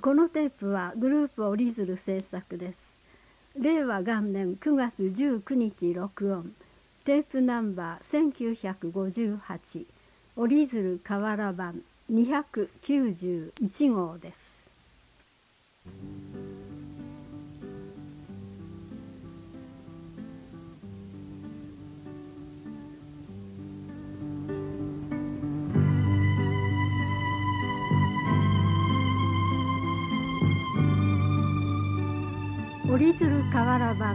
このテープはグループ折り鶴制作です。令和元年9月19日録音。テープナンバー1958、折り鶴瓦版291号です。折り鶴瓦版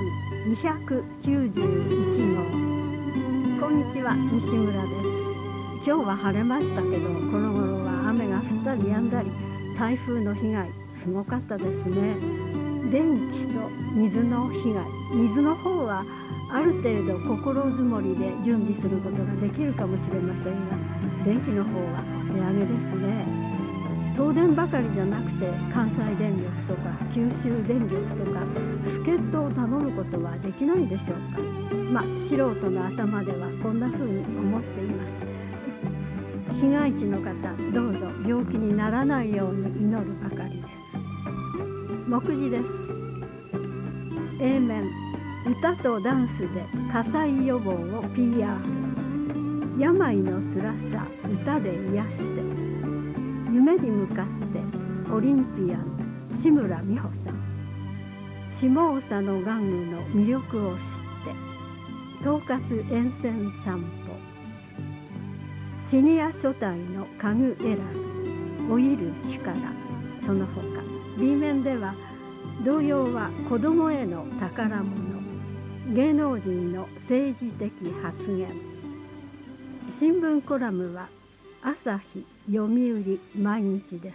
291号。こんにちは、西村です。今日は晴れましたけど、この頃は雨が降ったり止んだり、台風の被害すごかったですね。電気と水の被害、水の方はある程度心づもりで準備することができるかもしれませんが、電気の方は値上げですね。東電ばかりじゃなくて関西電力とか九州電力とか助っ人を頼むことはできないでしょうか。素人の頭ではこんな風に思っています。被害地の方、どうぞ病気にならないように祈るばかりです。目次です。A 面、歌とダンスで火災予防を PR。 病の辛さ歌で癒して。夢に向かってオリンピアン志村美穂さん。下総の玩具の魅力を知って統括沿線散歩。シニア組対の家具選び老いる力。その他 B 面では童謡は子どもへの宝物、芸能人の政治的発言。新聞コラムは朝日、読売、毎日です。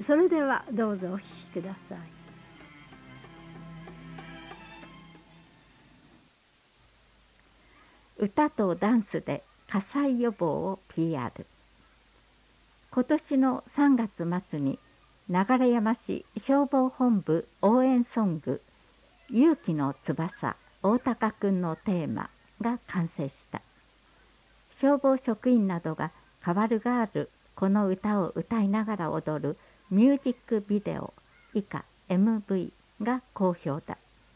それではどうぞお聞きください。 歌とダンスで火災予防を PR。 今年の3月末に流山市消防本部応援ソング「勇気の翼大高くんのテーマ」が完成した。消防職員などが代わるがあるこの歌を歌いながら踊るミュージックビデオ以下 MV が好評だ。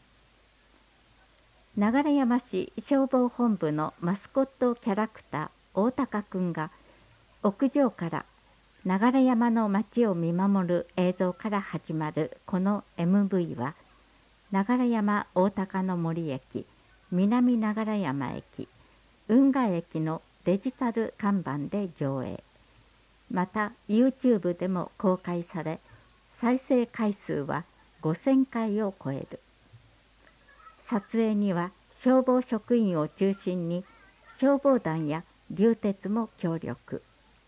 流山市消防本部のマスコットキャラクター大高くんが屋上から流山の街を見守る映像から始まるこの MV は流山大高の森駅、南流山駅、運河駅のデジタル看板で上映。また YouTube でも公開され、再生回数は5000回を超える。撮影には消防職員を中心に消防団や流鉄も協力。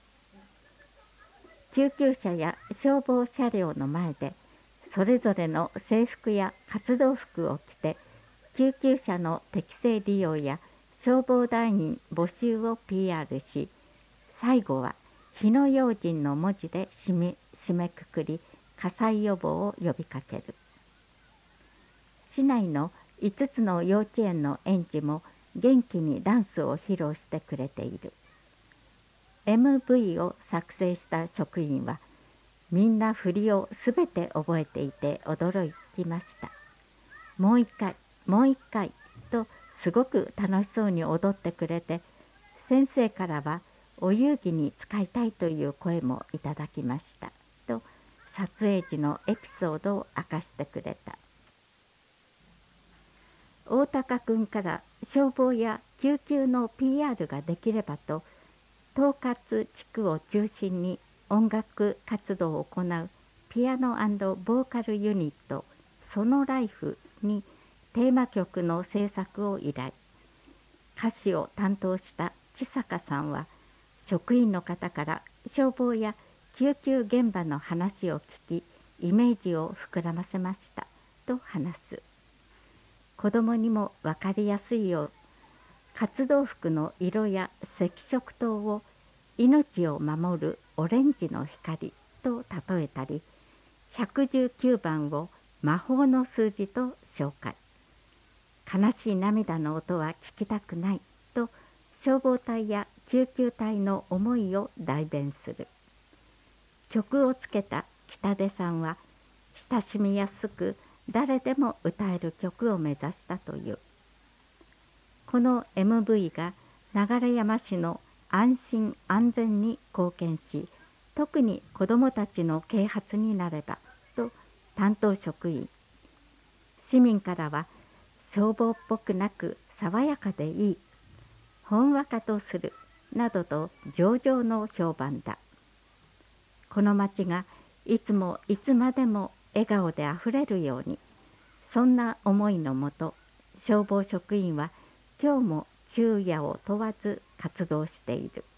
救急車や消防車両の前でそれぞれの制服や活動服を着て救急車の適正利用や消防団員募集を PR し、最後は火の用心の文字で締めくくり火災予防を呼びかける。市内の5つの幼稚園の園児も元気にダンスを披露してくれている。MV を作成した職員はみんな振りをすべて覚えていて驚きました。もう一回もう一回とすごく楽しそうに踊ってくれて、先生からはお遊戯に使いたいという声もいただきましたと撮影時のエピソードを明かしてくれた。大高くんから消防や救急の PR ができればと統括地区を中心に音楽活動を行うピアノ&ボーカルユニットソノライフにテーマ曲の制作を依頼。歌詞を担当した千坂さんは職員の方から消防や救急現場の話を聞きイメージを膨らませましたと話す。子どもにも分かりやすいよう活動服の色や赤色灯を命を守るオレンジの光と例えたり、119番を魔法の数字と紹介。悲しい涙の音は聞きたくないと消防隊や救急隊の思いを代弁する。曲をつけた北出さんは親しみやすく誰でも歌える曲を目指したという。この MV が流山市の安心安全に貢献し、特に子どもたちの啓発になればと担当職員、市民からは消防っぽくなく爽やかでいい、ほんわかとするなどと上々の評判だ。この町がいつもいつまでも笑顔であふれるように、そんな思いのもと、消防職員は今日も昼夜を問わず活動している。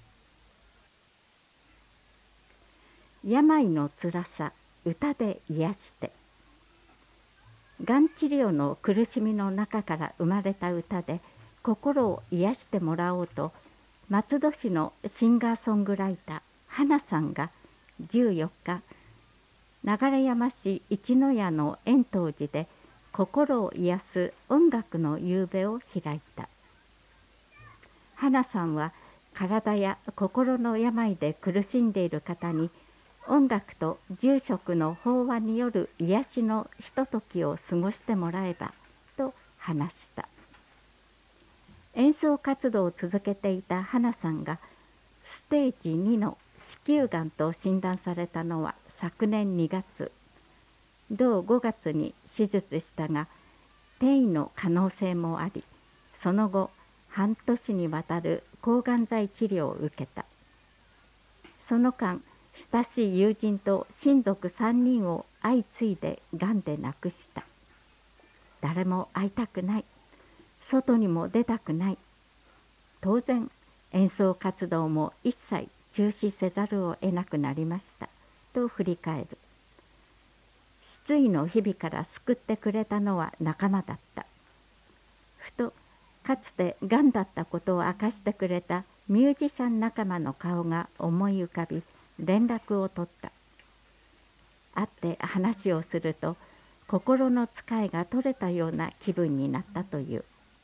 病のつらさ、歌で癒して。がん治療の苦しみの中から生まれた歌で心を癒してもらおうと、松戸市のシンガーソングライター花さんが14日、流山市一の谷の円東寺で心を癒す音楽の夕べを開いた。花さんは体や心の病で苦しんでいる方に音楽と住職の法話による癒しのひとときを過ごしてもらえばと話した。演奏活動を続けていた花さんがステージ2の子宮がんと診断されたのは昨年2月。同5月に手術したが転移の可能性もあり、その後半年にわたる抗がん剤治療を受けた。その間、親しい友人と親族3人を相次いでがんで亡くした。誰も会いたくない。外にも出たくない。当然、演奏活動も一切中止せざるを得なくなりました。と振り返る。失意の日々から救ってくれたのは仲間だった。ふと、かつてがんだったことを明かしてくれたミュージシャン仲間の顔が思い浮かび、連絡を取った。会って話をすると、心の疲れが取れたような気分になったという。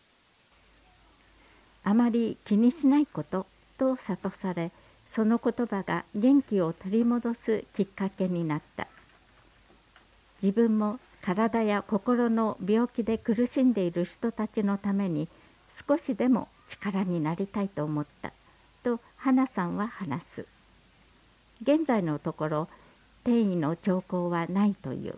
あまり気にしないことと諭され、その言葉が元気を取り戻すきっかけになった。自分も体や心の病気で苦しんでいる人たちのために少しでも力になりたいと思ったと花さんは話す。現在のところ転移の兆候はないという。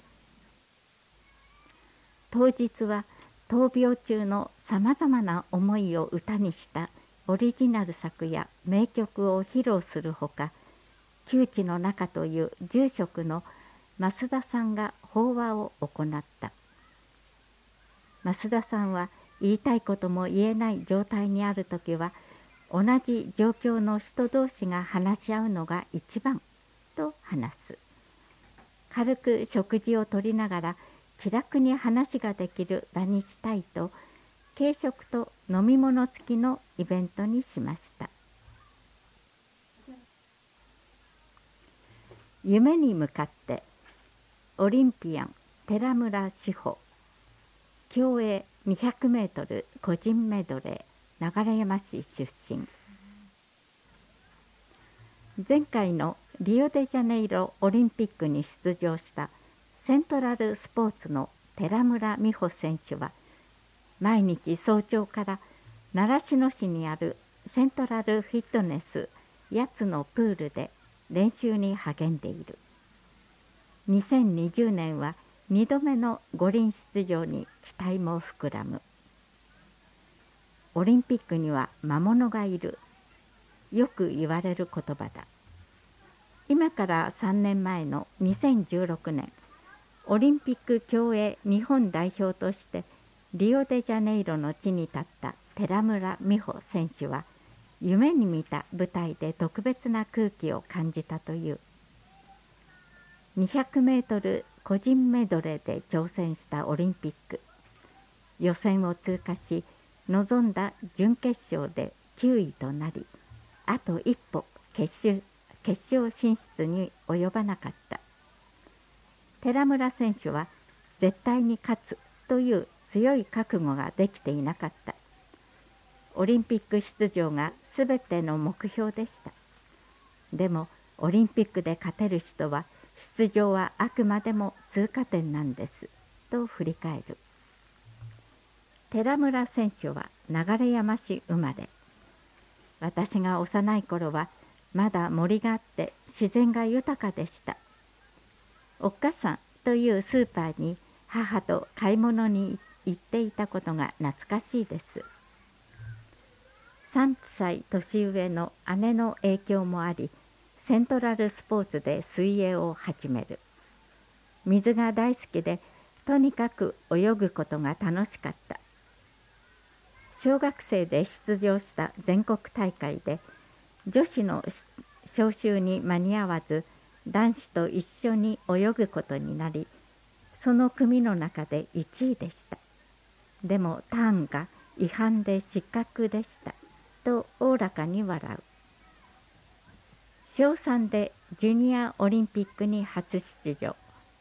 当日は闘病中のさまざまな思いを歌にしたオリジナル作や名曲を披露するほか、窮地の中という住職の増田さんが法話を行った。増田さんは言いたいことも言えない状態にあるときは、同じ状況の人同士が話し合うのが一番と話す。軽く食事をとりながら気楽に話ができる場にしたいと、軽食と飲み物付きのイベントにしました。夢に向かってオリンピアン寺村志保、競泳200メートル個人メドレー、流山市出身。前回のリオデジャネイロオリンピックに出場したセントラルスポーツの寺村美穂選手は、毎日早朝から習志野市にあるセントラルフィットネス八つのプールで練習に励んでいる。2020年は2度目の五輪出場に期待も膨らむ。オリンピックには魔物がいる。よく言われる言葉だ。今から3年前の2016年、オリンピック競泳日本代表としてリオデジャネイロの地に立った寺村美穂選手は、夢に見た舞台で特別な空気を感じたという。200メートル個人メドレーで挑戦したオリンピック。予選を通過し、臨んだ準決勝で9位となり、あと一歩決勝進出に及ばなかった。寺村選手は絶対に勝つという強い覚悟ができていなかった。オリンピック出場がすべての目標でした。でもオリンピックで勝てる人は出場はあくまでも通過点なんですと振り返る。寺村選手は流山市生まれ。私が幼い頃はまだ森があって自然が豊かでした。おっかさんというスーパーに母と買い物に行っていたことが懐かしいです。3歳年上の姉の影響もあり、セントラルスポーツで水泳を始める。水が大好きで、とにかく泳ぐことが楽しかった。小学生で出場した全国大会で、女子の招集に間に合わず、男子と一緒に泳ぐことになり、その組の中で1位でした。でもターンが違反で失格でしたとおおらかに笑う。小3でジュニアオリンピックに初出場。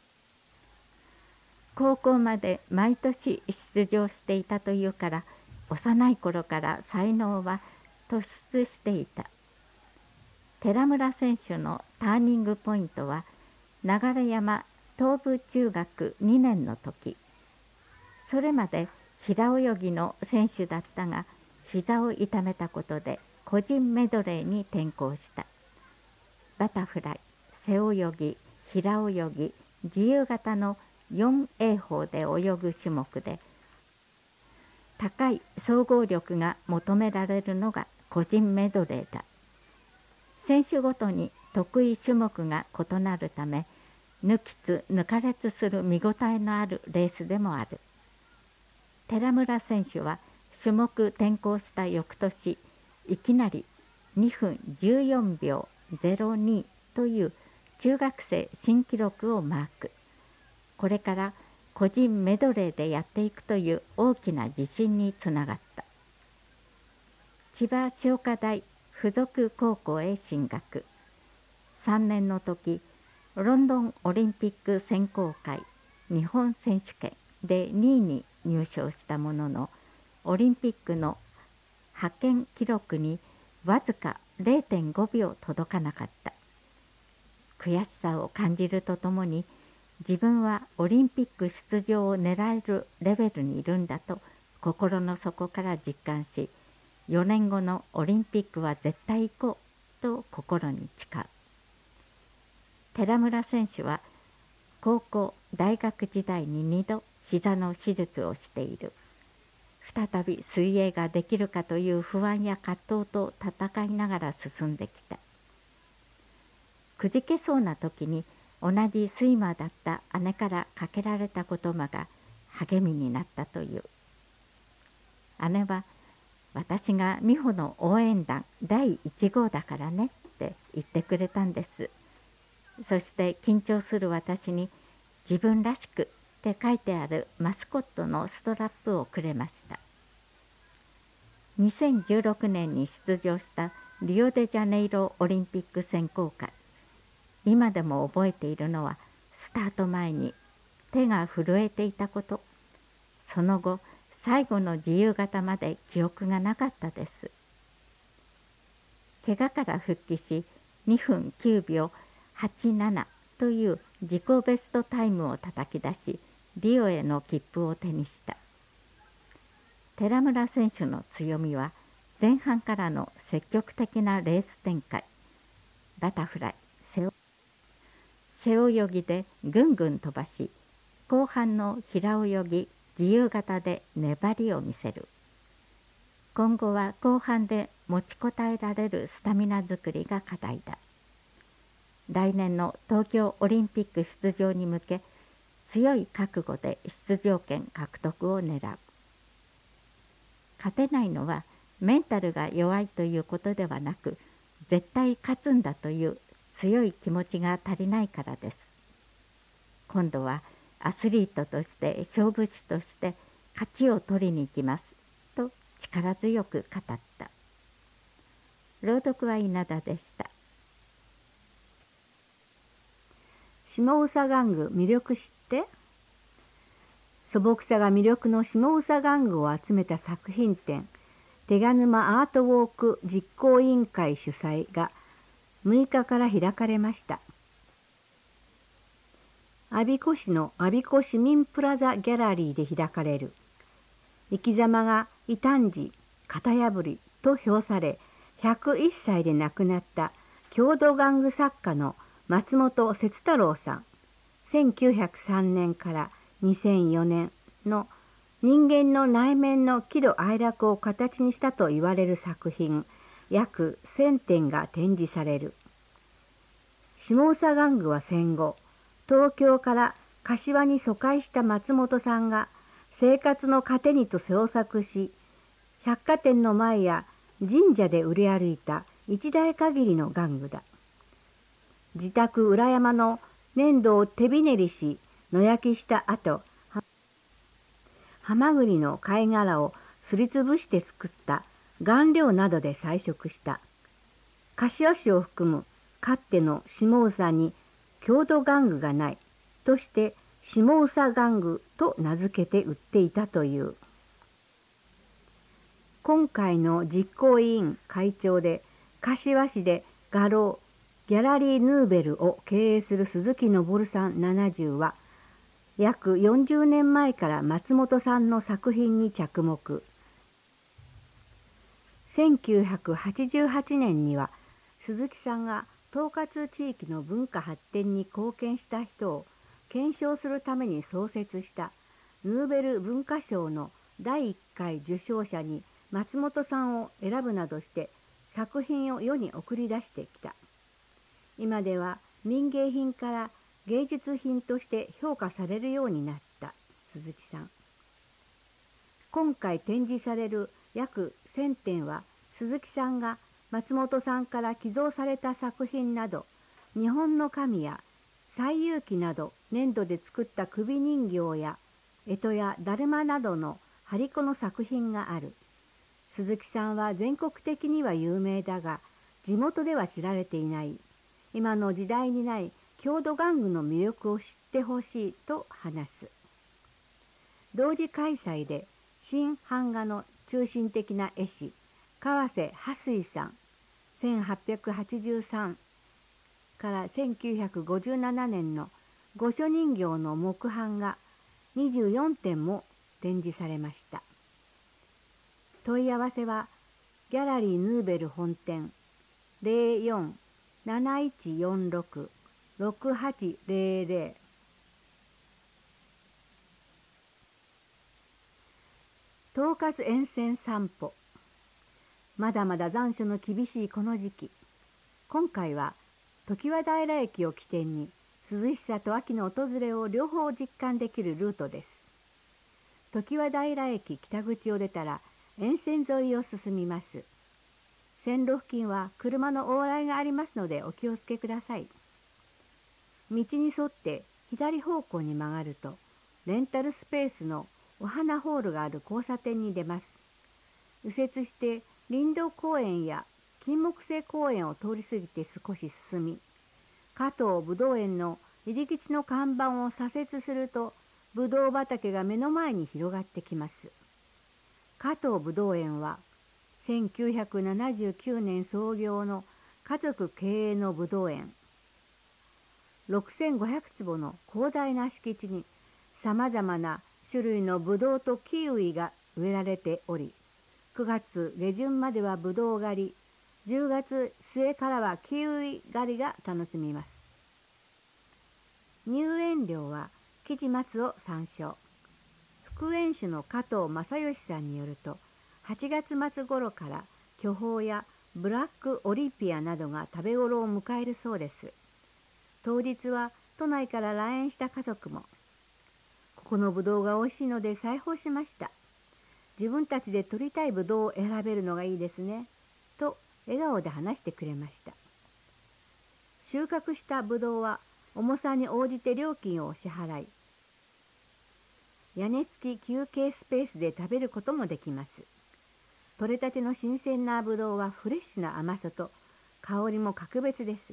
高校まで毎年出場していたというから、幼い頃から才能は突出していた。寺村選手のターニングポイントは流山東部中学2年の時。それまで平泳ぎの選手だったが、膝を痛めたことで個人メドレーに転向した。バタフライ、背泳ぎ、平泳ぎ、自由形の4泳法で泳ぐ種目で、高い総合力が求められるのが個人メドレーだ。選手ごとに得意種目が異なるため、抜きつ抜かれつする見応えのあるレースでもある。寺村選手は種目転向した翌年、いきなり2分14秒02という中学生新記録をマーク。これから個人メドレーでやっていくという大きな自信につながった。千葉商科大附属高校へ進学。3年の時、ロンドンオリンピック選考会日本選手権で2位に入賞したものの、オリンピックの派遣記録にわずか 0.5 秒届かなかった。悔しさを感じるとともに、自分はオリンピック出場を狙えるレベルにいるんだと心の底から実感し、4年後のオリンピックは絶対行こうと心に誓う。寺村選手は高校、大学時代に2度膝の手術をしている。再び水泳ができるかという不安や葛藤と戦いながら進んできた。くじけそうな時に同じスイマーだった姉からかけられた言葉が励みになったという。姉は、私が美穂の応援団第1号だからねって言ってくれたんです。そして緊張する私に、自分らしくって書いてあるマスコットのストラップをくれました。2016年に出場したリオデジャネイロオリンピック選考会。今でも覚えているのは、スタート前に手が震えていたこと。その後、最後の自由形まで記憶がなかったです。怪我から復帰し、2分9秒87という自己ベストタイムを叩き出し、リオへの切符を手にした。寺村選手の強みは、前半からの積極的なレース展開。バタフライ、背泳ぎでぐんぐん飛ばし、後半の平泳ぎ、自由形で粘りを見せる。今後は後半で持ちこたえられるスタミナ作りが課題だ。来年の東京オリンピック出場に向け、強い覚悟で出場権獲得を狙う。勝てないのはメンタルが弱いということではなく、絶対勝つんだという強い気持ちが足りないからです。今度はアスリートとして勝負師として勝ちを取りに行きますと力強く語った。朗読は稲田でした。 下総玩具魅力知って。素朴さが魅力の下総玩具を集めた作品展、手賀沼アートウォーク実行委員会主催が6日から開かれました。 我孫子市の我孫子市民プラザギャラリーで開かれる。生き様が異端児、型破りと評され、101歳で亡くなった郷土玩具作家の松本節太郎さん、1903年から2004年の人間の内面の喜怒哀楽を形にしたと言われる作品、約1000点が展示される。下総玩具は戦後、東京から柏に疎開した松本さんが生活の糧にと創作し、百貨店の前や神社で売り歩いた一代限りの玩具だ。自宅裏山の粘土を手びねりし野焼きした後、ハマグリの貝殻をすりつぶして作った顔料などで彩色した。柏市を含むかつての下総に郷土玩具がないとして下総玩具と名付けて売っていたという。今回の実行委員会長で柏市で画廊ギャラリーヌーベルを経営する鈴木昇さん70は約40年前から松本さんの作品に着目。1988年には鈴木さんが統括地域の文化発展に貢献した人を検証するために創設したヌーベル文化賞の第1回受賞者に松本さんを選ぶなどして作品を世に送り出してきた。今では民芸品から芸術品として評価されるようになった鈴木さん。今回展示される約1000点は鈴木さんが松本さんから寄贈された作品など、日本の神や西遊記など粘土で作った首人形や干支やだるまなどの張り子の作品がある。鈴木さんは全国的には有名だが、地元では知られていない。今の時代にない郷土玩具の魅力を知ってほしいと話す。同時開催で新版画の中心的な絵師、川瀬波水さん、1883から1957年の御所人形の木版が24点も展示されました。問い合わせはギャラリーヌーベル本店 04-7146-6800 統括沿線散歩。まだまだ残暑の厳しいこの時期、今回は常盤平駅を起点に涼しさと秋の訪れを両方実感できるルートです。常盤平駅北口を出たら沿線沿いを進みます。線路付近は車の往来がありますのでお気をつけください。道に沿って左方向に曲がるとレンタルスペースのお花ホールがある交差点に出ます。右折して林道公園や金木犀公園を通り過ぎて少し進み、加藤ぶどう園の入り口の看板を左折するとぶどう畑が目の前に広がってきます。加藤ぶどう園は1979年創業の家族経営のぶどう園。6500坪の広大な敷地にさまざまな種類のぶどうとキウイが植えられており、9月下旬まではぶどう狩り、10月末からはキウイ狩りが楽しみます。入園料は期日末を参照。副園主の加藤正義さんによると、8月末頃から巨峰やブラックオリピアなどが食べ頃を迎えるそうです。当日は都内から来園した家族も、ここのぶどうが美味しいので裁縫しました。自分たちで取りたいぶどうを選べるのがいいですね。と笑顔で話してくれました。収穫したぶどうは重さに応じて料金を支払い、屋根付き休憩スペースで食べることもできます。取れたての新鮮なぶどうはフレッシュな甘さと香りも格別です。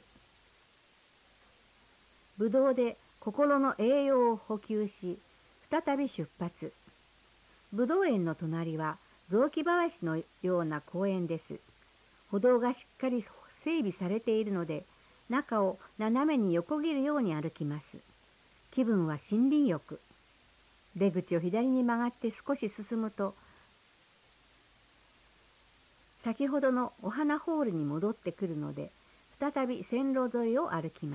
ぶどうで心の栄養を補給し、再び出発。ぶどう園の隣は雑木林のような公園です。歩道がしっかり整備されているので、中を斜めに横切るように歩きます。 気分は森林浴。出口を左に曲がって少し進むと、先ほどのお花ホールに戻ってくるので、再び線路沿いを歩きます。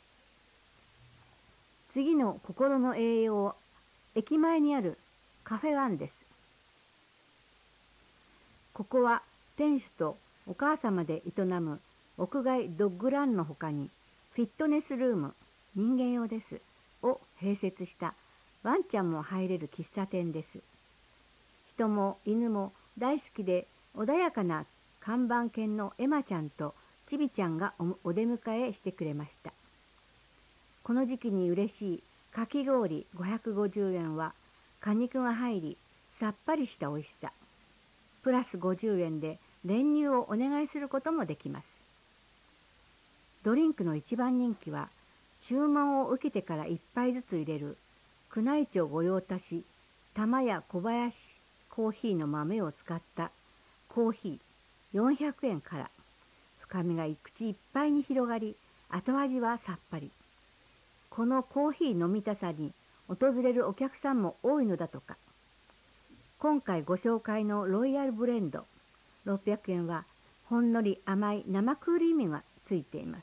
次の心の栄養は、駅前にあるカフェワンです。ここは店主とお母様で営む屋外ドッグランのほかに、フィットネスルーム、人間用です、を併設したワンちゃんも入れる喫茶店です。人も犬も大好きで穏やかな看板犬のエマちゃんとチビちゃんがお出迎えしてくれました。この時期に嬉しいかき氷550円は果肉が入りさっぱりした美味しさ。プラス50円で練乳をお願いすることもできます。ドリンクの一番人気は注文を受けてから1杯ずつ入れる宮内庁御用達玉屋小林コーヒーの豆を使ったコーヒー400円から。深みが口いっぱいに広がり、後味はさっぱり。このコーヒー飲みたさに訪れるお客さんも多いのだとか。今回ご紹介のロイヤルブレンド600円はほんのり甘い生クリームがついています。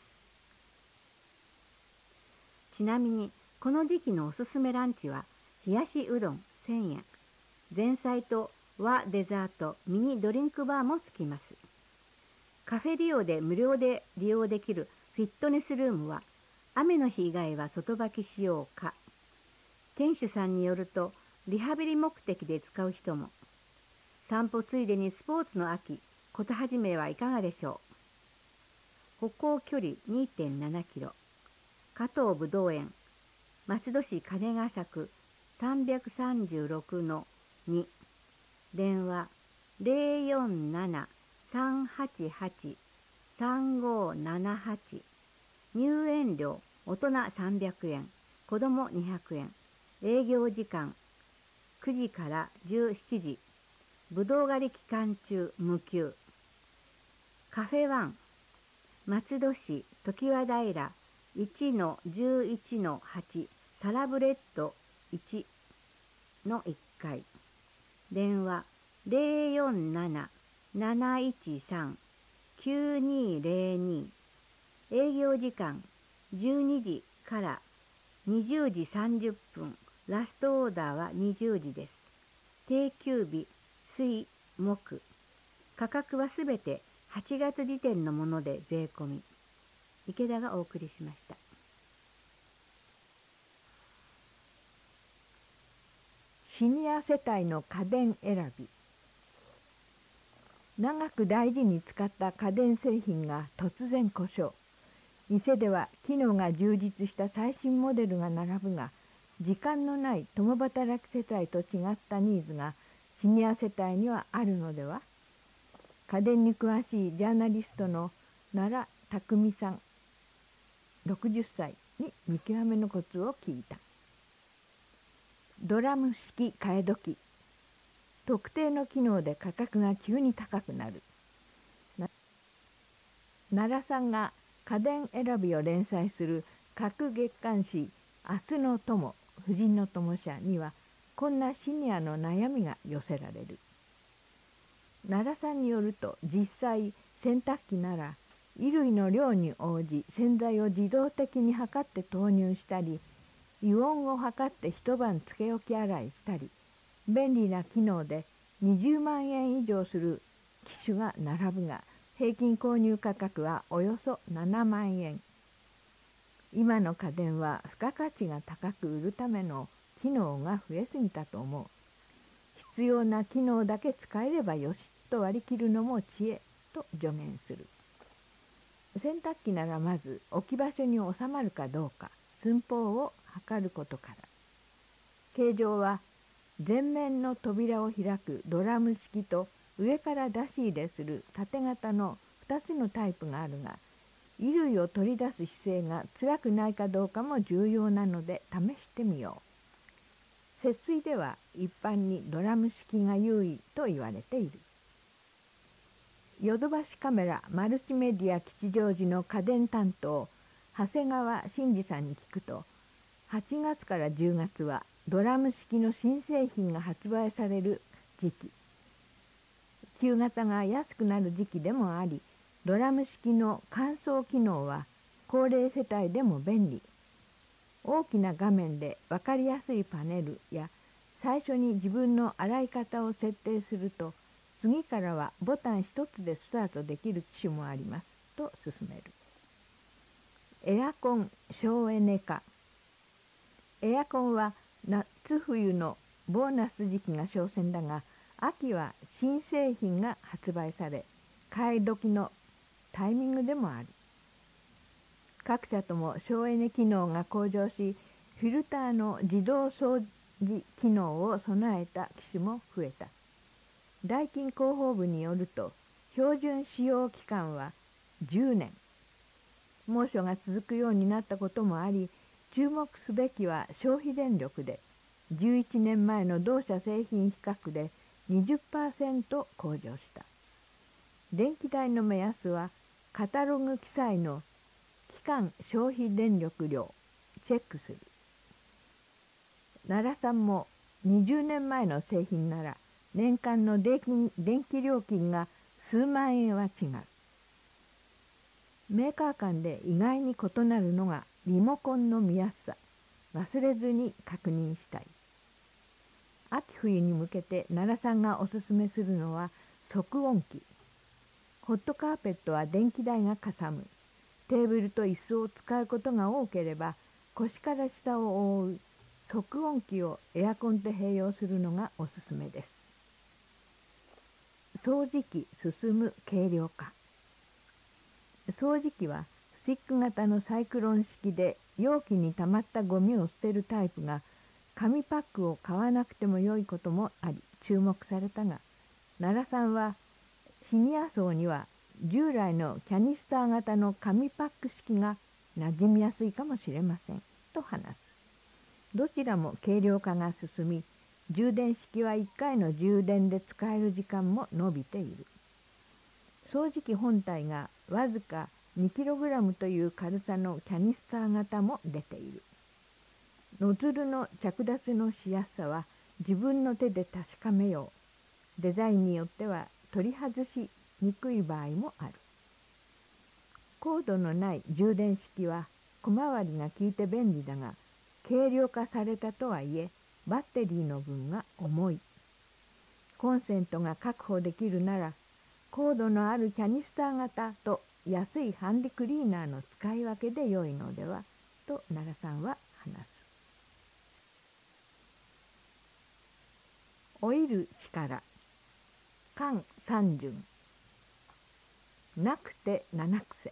ちなみにこの時期のおすすめランチは冷やしうどん1000円、前菜と和デザートミニドリンクバーもつきます。カフェ利用で無料で利用できるフィットネスルームは雨の日以外は外履きしようか。店主さんによるとリハビリ目的で使う人も。散歩ついでにスポーツの秋、ことはじめはいかがでしょう。歩行距離 2.7 キロ。加藤ぶどう園、松戸市金ヶ作 336-2。電話 047-388-3578。入園料大人300円、子ども200円。営業時間9時から17時。ぶどう狩り期間中無休。カフェワン、松戸市常盤平 1-11-8 サラブレッド1の1階。電話 047-713-9202。営業時間12時から20時30分。ラストオーダーは20時です。定休日、水、木。価格はすべて8月時点のもので税込み。池田がお送りしました。 シニア世帯の家電選び。長く大事に使った家電製品が突然故障。店では機能が充実した最新モデルが並ぶが、時間のない共働き世帯と違ったニーズがシニア世帯にはあるのでは。家電に詳しいジャーナリストの奈良匠さん60歳に見極めのコツを聞いた。ドラム式替え時。特定の機能で価格が急に高くなる。奈良さんが家電選びを連載する各月刊誌明日の友、婦人の友社にはこんなシニアの悩みが寄せられる。奈良さんによると、実際洗濯機なら衣類の量に応じ洗剤を自動的に測って投入したり、油温を測って一晩つけ置き洗いしたり、便利な機能で20万円以上する機種が並ぶが、平均購入価格はおよそ7万円。今の家電は付加価値が高く売るための機能が増えすぎたと思う。必要な機能だけ使えればよしと割り切るのも知恵と助言する。洗濯機ならまず置き場所に収まるかどうか寸法を測ることから。形状は前面の扉を開くドラム式と上から出し入れする縦型の2つのタイプがあるが、衣類を取り出す姿勢が辛くないかどうかも重要なので試してみよう。節水では一般にドラム式が優位と言われている。ヨドバシカメラマルチメディア吉祥寺の家電担当長谷川真二さんに聞くと、 8月から10月はドラム式の新製品が発売される時期。旧型が安くなる時期でもあり、ドラム式の乾燥機能は高齢世帯でも便利。大きな画面で分かりやすいパネルや最初に自分の洗い方を設定すると、次からはボタン一つでスタートできる機種もありますと勧める。エアコン省エネ化。エアコンは夏冬のボーナス時期が商戦だが、秋は新製品が発売され、買い時のタイミングでもある。各社とも省エネ機能が向上し、フィルターの自動掃除機能を備えた機種も増えた。ダイキン広報部によると、標準使用期間は10年。猛暑が続くようになったこともあり、注目すべきは消費電力で、11年前の同社製品比較で 20% 向上した。電気代の目安は、カタログ記載の期間消費電力量チェックする。奈良さんも20年前の製品なら年間の電気料金が数万円は違う。メーカー間で意外に異なるのがリモコンの見やすさ。忘れずに確認したい。秋冬に向けて奈良さんがおすすめするのは測温器。ホットカーペットは電気代がかさむ。テーブルと椅子を使うことが多ければ、腰から下を覆う測温器をエアコンと併用するのがおすすめです。掃除機進む軽量化。掃除機はスティック型のサイクロン式で、容器にたまったゴミを捨てるタイプが紙パックを買わなくても良いこともあり注目されたが、奈良さんはシニア層には従来のキャニスター型の紙パック式が馴染みやすいかもしれませんと話す。どちらも軽量化が進み、充電式は1回の充電で使える時間も伸びている。掃除機本体がわずか 2kg という軽さのキャニスター型も出ている。ノズルの着脱のしやすさは自分の手で確かめよう。デザインによっては取り外しにくい場合もある。コードのない充電式は小回りが効いて便利だが、軽量化されたとはいえバッテリーの分が重い。コンセントが確保できるなら、コードのあるキャニスター型と安いハンディクリーナーの使い分けで良いのではと奈良さんは話す。老いる力。漢三順。なくて七癖。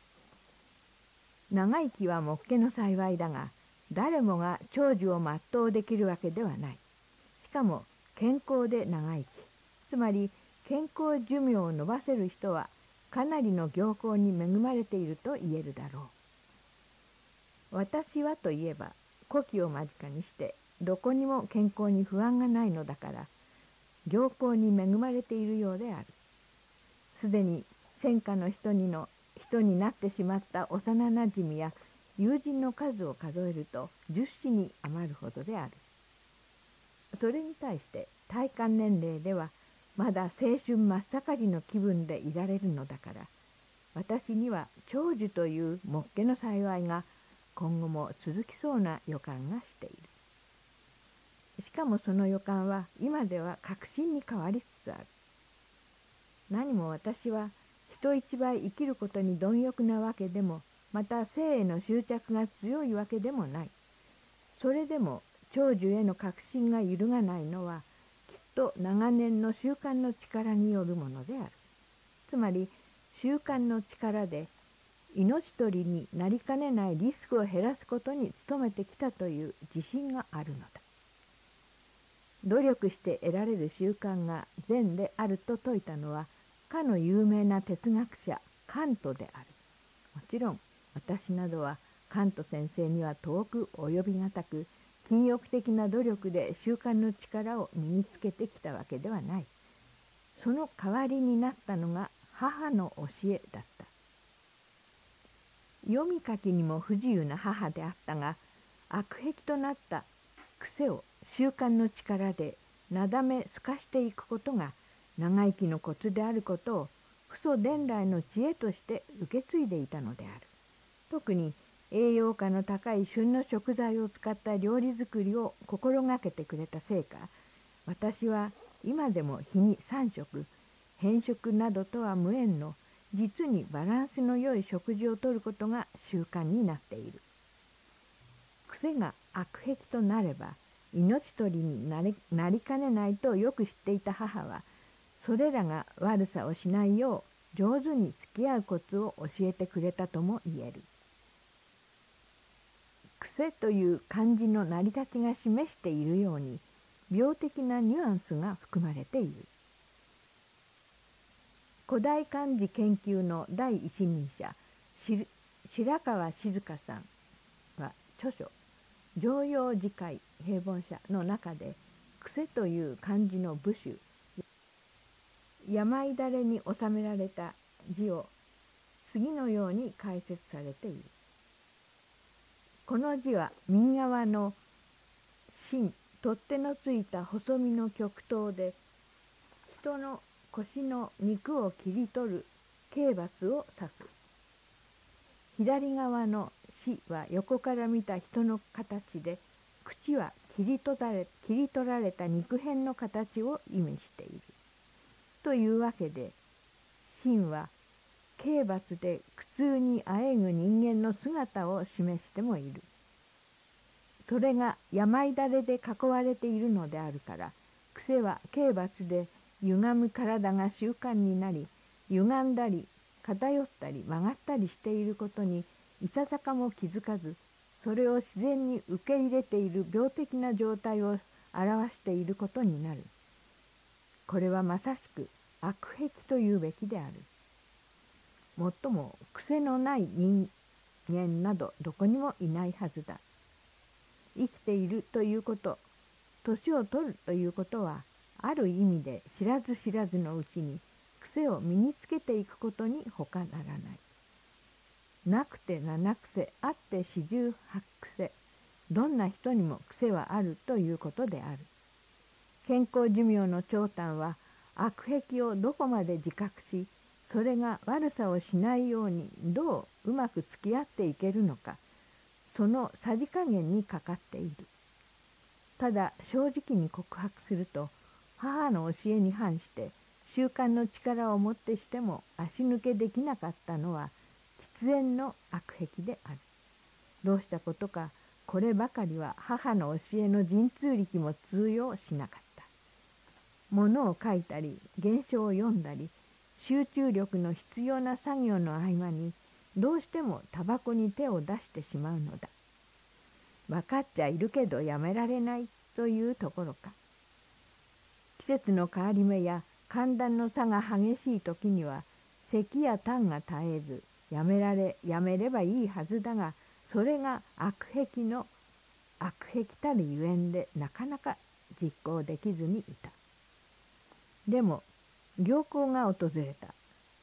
長生きはもっけの幸いだが、誰もが長寿を全うできるわけではない。しかも健康で長生き、つまり健康寿命を延ばせる人はかなりの行幸に恵まれていると言えるだろう。私はといえば古希を間近にしてどこにも健康に不安がないのだから、行幸に恵まれているようである。すでに戦火の人になってしまった幼なじみや友人の数を数えると10子に余るほどである。それに対して体感年齢ではまだ青春真っ盛りの気分でいられるのだから、私には長寿というもっけの幸いが今後も続きそうな予感がしている。しかもその予感は今では確信に変わりつつある。何も私は人一倍生きることに貪欲なわけでも、また生への執着が強いわけでもない。それでも長寿への確信が揺るがないのは、きっと長年の習慣の力によるものである。つまり習慣の力で命取りになりかねないリスクを減らすことに努めてきたという自信があるのだ。努力して得られる習慣が善であると説いたのは、かの有名な哲学者カントである。もちろん私などはカント先生には遠く及びがたく、禁欲的な努力で習慣の力を身につけてきたわけではない。その代わりになったのが母の教えだった。読み書きにも不自由な母であったが、 悪癖となった癖を習慣の力でなだめすかしていくことが長生きのコツであることを父祖伝来の知恵として受け継いでいたのである。特に栄養価の高い旬の食材を使った料理作りを心がけてくれたせいか、私は今でも日に3食、変色などとは無縁の実にバランスの良い食事をとることが習慣になっている。癖が悪癖となれば命取りになりかねないとよく知っていた母は、それらが悪さをしないよう上手に付き合うコツを教えてくれたとも言える。癖という漢字の成り立ちが示しているように、病的なニュアンスが含まれている。古代漢字研究の第一人者、白川静香さんは著書「常用字解平凡社」の中で、癖という漢字の部首病だれに収められた字を次のように解説されている。この字は右側の芯、取っ手のついた細身の極東で、人の腰の肉を切り取る刑罰を指す。左側の死は横から見た人の形で、口は切り取られた肉片の形を意味している。というわけで、真は刑罰で苦痛にあえぐ人間の姿を示してもいる。それが病だれで囲われているのであるから、癖は刑罰で歪む体が習慣になり、歪んだり偏ったり曲がったりしていることにいささかも気づかず、それを自然に受け入れている病的な状態を表していることになる。これはまさしく悪癖というべきである。もっとも癖のない人間などどこにもいないはずだ。生きているということ、年を取るということは、ある意味で知らず知らずのうちに癖を身につけていくことに他ならない。なくて七癖、あって四十八癖。どんな人にも癖はあるということである。健康寿命の長短は悪癖をどこまで自覚し、それが悪さをしないようにどううまく付き合っていけるのか、そのさじ加減にかかっている。ただ正直に告白すると、母の教えに反して習慣の力をもってしても足抜けできなかったのは喫煙の悪癖である。どうしたことか、こればかりは母の教えの神通力も通用しなかった。物を書いたり原書を読んだり、集中力の必要な作業の合間にどうしてもタバコに手を出してしまうのだ。分かっちゃいるけどやめられないというところか。季節の変わり目や寒暖の差が激しい時には咳や痰が絶えず、やめればいいはずだが、それが悪癖たるゆえんでなかなか実行できずにいた。でも良好が訪れた。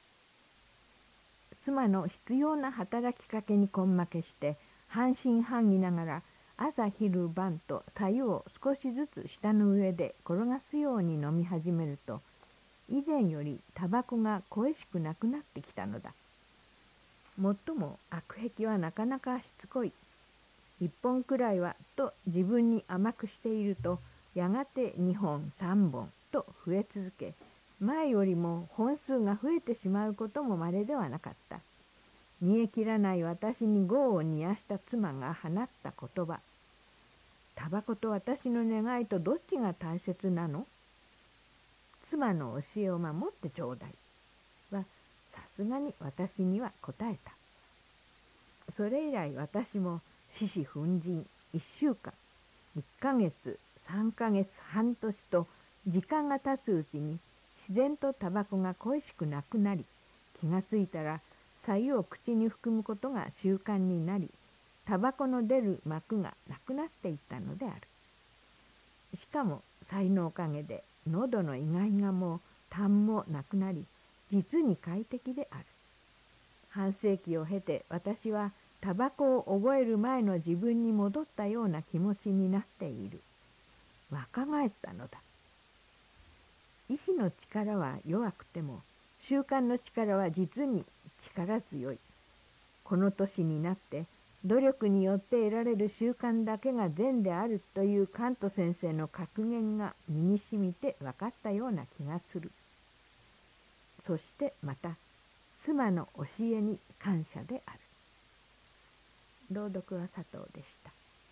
妻の必要な働きかけに根負けして半信半疑ながら朝昼晩と白湯を少しずつ舌の上で転がすように飲み始めると、以前よりタバコが恋しくなくなってきたのだ。もっとも悪癖はなかなかしつこい。1本くらいはと自分に甘くしていると、やがて2本3本と増え続け、前よりも本数が増えてしまうことも稀ではなかった。煮え切らない私に業を煮やした妻が放った言葉。タバコと私の願いとどっちが大切なの？妻の教えを守ってちょうだいはさすがに私には答えた。それ以来私も獅子奮迅、1週間、1ヶ月、3ヶ月、半年と時間が経つうちに自然とタバコが恋しくなくなり、気がついたら白湯を口に含むことが習慣になり、タバコの出る幕がなくなっていったのである。しかも白湯のおかげで喉のイガイガも痰もなくなり、実に快適である。半世紀を経て私はタバコを覚える前の自分に戻ったような気持ちになっている。若返ったのだ。意志の力は弱くても習慣の力は実に力強い。この年になって努力によって得られる習慣だけが善であるというカント先生の格言が身にしみて分かったような気がする。そしてまた妻の教えに感謝である。朗読は佐藤でした。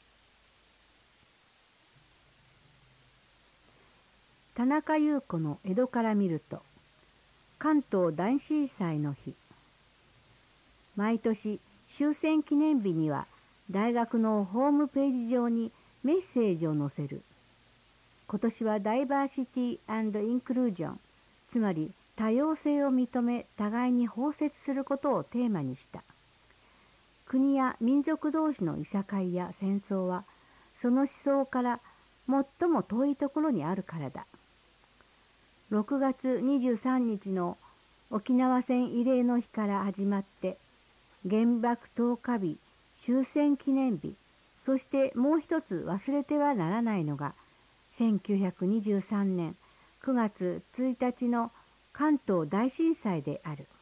田中優子の江戸から見ると、関東大震災の日。毎年終戦記念日には大学のホームページ上にメッセージを載せる。今年はダイバーシティ&インクルージョン、つまり多様性を認め互いに包摂することをテーマにした。国や民族同士のいさかいや戦争はその思想から最も遠いところにあるからだ。6月23日の沖縄戦慰霊の日から始まって原爆投下日、終戦記念日、そしてもう一つ忘れてはならないのが1923年9月1日の関東大震災である。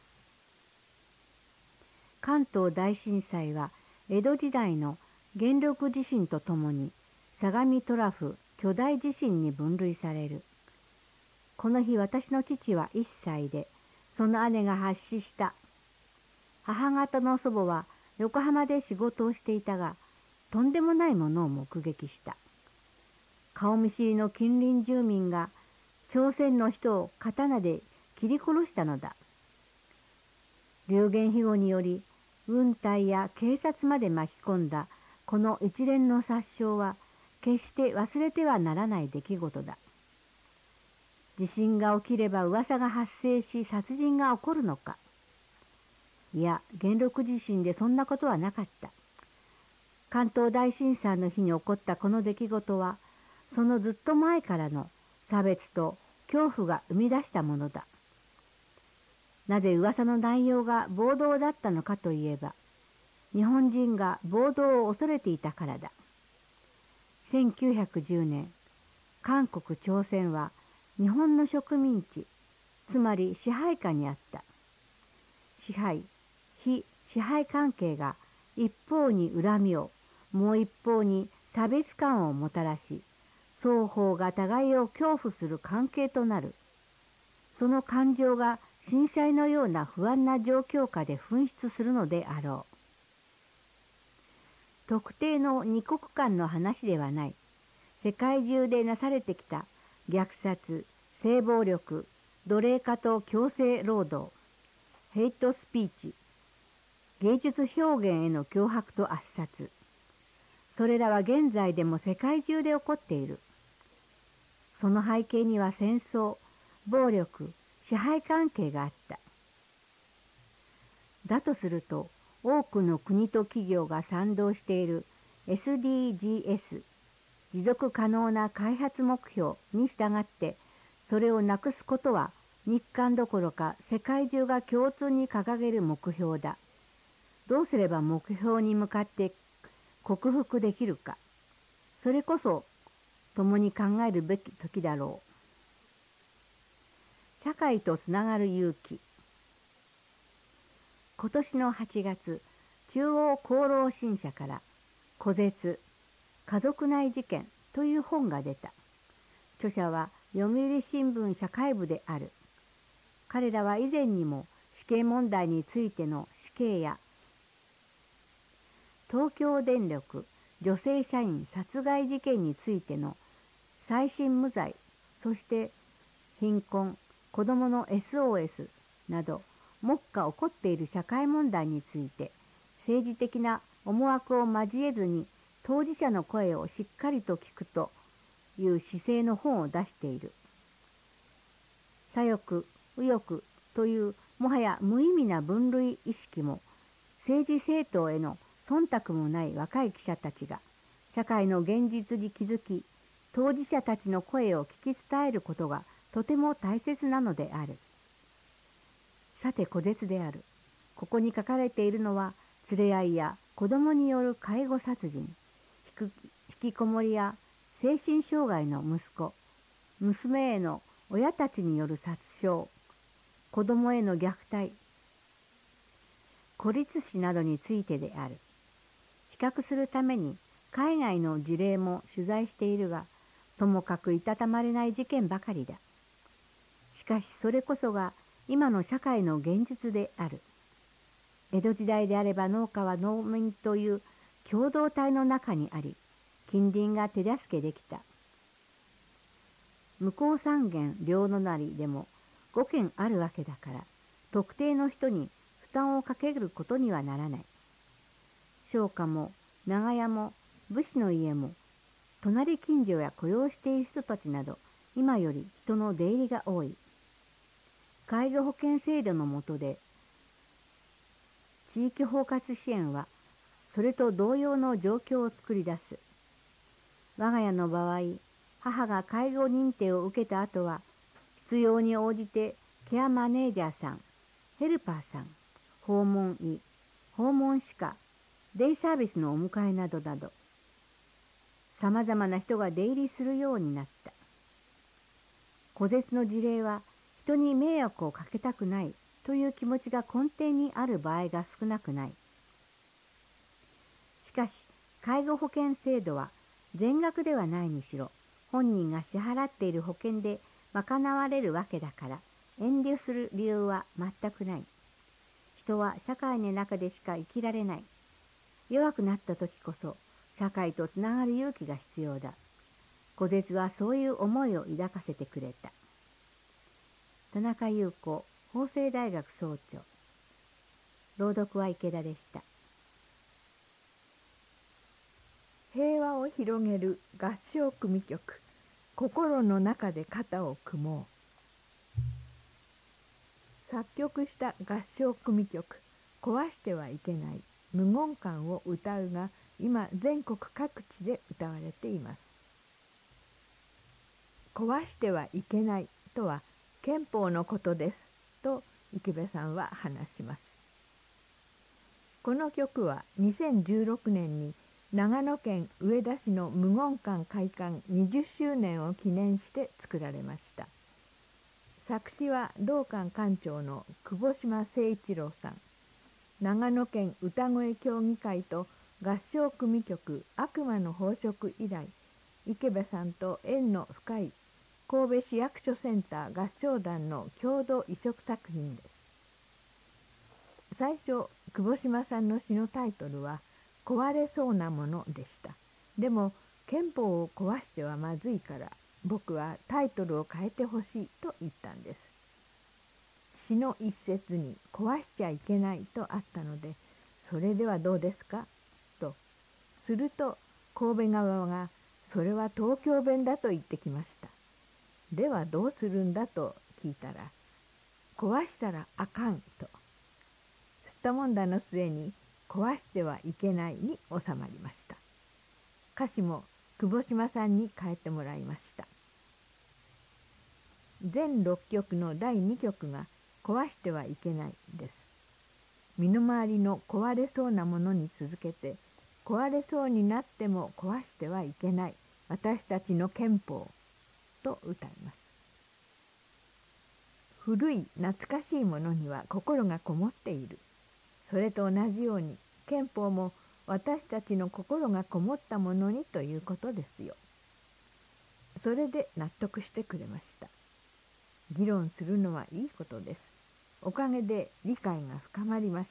関東大震災は江戸時代の元禄地震とともに相模トラフ巨大地震に分類される。この日私の父は1歳で、その姉が発死した。母方の祖母は横浜で仕事をしていたが、とんでもないものを目撃した。顔見知りの近隣住民が朝鮮の人を刀で切り殺したのだ。流言飛語により軍隊や警察まで巻き込んだこの一連の殺傷は決して忘れてはならない出来事だ。地震が起きれば噂が発生し殺人が起こるのか。いや、元禄地震でそんなことはなかった。関東大震災の日に起こったこの出来事は、そのずっと前からの差別と恐怖が生み出したものだ。なぜ噂の内容が暴動だったのかといえば、日本人が暴動を恐れていたからだ。1910年、韓国朝鮮は日本の植民地、つまり支配下にあった。支配、非支配関係が一方に恨みを、もう一方に差別感をもたらし、双方が互いを恐怖する関係となる。その感情が震災のような不安な状況下で噴出するのであろう。特定の二国間の話ではない。世界中でなされてきた虐殺、性暴力、奴隷化と強制労働、ヘイトスピーチ、芸術表現への脅迫と圧殺。それらは現在でも世界中で起こっている。その背景には戦争、暴力、支配関係があった。だとすると、多くの国と企業が賛同している SDGs、持続可能な開発目標に従って、それをなくすことは日韓どころか世界中が共通に掲げる目標だ。どうすれば目標に向かって克服できるか。それこそ共に考えるべき時だろう。社会とつながる勇気。今年の8月、中央厚労新社から孤絶、家族内事件という本が出た。著者は読売新聞社会部である。彼らは以前にも死刑問題についての死刑や東京電力女性社員殺害事件についての再審無罪、そして貧困、子どもの SOS など目下起こっている社会問題について政治的な思惑を交えずに当事者の声をしっかりと聞くという姿勢の本を出している。左翼、右翼というもはや無意味な分類意識も政治政党への忖度もない若い記者たちが社会の現実に気づき当事者たちの声を聞き伝えることがとても大切なのである。さて孤絶である。ここに書かれているのは連れ合いや子供による介護殺人、引きこもりや精神障害の息子、娘への親たちによる殺傷、子供への虐待、孤立死などについてである。比較するために海外の事例も取材しているが、ともかくいたたまれない事件ばかりだ。しかしそれこそが今の社会の現実である。江戸時代であれば農家は農民という共同体の中にあり、近隣が手助けできた。向こう3軒両隣でも5軒あるわけだから、特定の人に負担をかけることにはならない。商家も長屋も武士の家も、隣近所や雇用している人たちなど、今より人の出入りが多い。介護保険制度の下で、地域包括支援はそれと同様の状況を作り出す。我が家の場合、母が介護認定を受けた後は、必要に応じてケアマネージャーさん、ヘルパーさん、訪問医、訪問歯科、デイサービスのお迎えなどなど、さまざまな人が出入りするようになった。孤絶の事例は、人に迷惑をかけたくないという気持ちが根底にある場合が少なくない。しかし、介護保険制度は全額ではないにしろ、本人が支払っている保険で賄われるわけだから、遠慮する理由は全くない。人は社会の中でしか生きられない。弱くなった時こそ、社会とつながる勇気が必要だ。孤絶はそういう思いを抱かせてくれた。田中優子、法政大学総長。朗読は池田でした。 平和を広げる合唱組曲、心の中で肩を組もう。作曲した合唱組曲、壊してはいけない無言館を歌うが、今全国各地で歌われています。壊してはいけないとは憲法のことですと池部さんは話します。この曲は2016年に長野県上田市の無言館開館20周年を記念して作られました。作詞は同館館長の久保島誠一郎さん。長野県歌声協議会と合唱組曲悪魔の飽食以来、池部さんと縁の深い神戸市役所センター合唱団の共同移植作品です。最初、久保島さんの詩のタイトルは壊れそうなものでした。でも憲法を壊してはまずいから僕はタイトルを変えてほしいと言ったんです。詩の一節に壊しちゃいけないとあったので、それではどうですかと。すると神戸側がそれは東京弁だと言ってきました。ではどうするんだと聞いたら、壊したらあかんと。すったもんだの末に壊してはいけないに収まりました。歌詞も久保島さんに変えてもらいました。全6曲の第2曲が壊してはいけないです。身の回りの壊れそうなものに続けて、壊れそうになっても壊してはいけない私たちの憲法と歌います。古い懐かしいものには心がこもっている。それと同じように憲法も私たちの心がこもったものにということですよ。それで納得してくれました。議論するのはいいことです。おかげで理解が深まりました。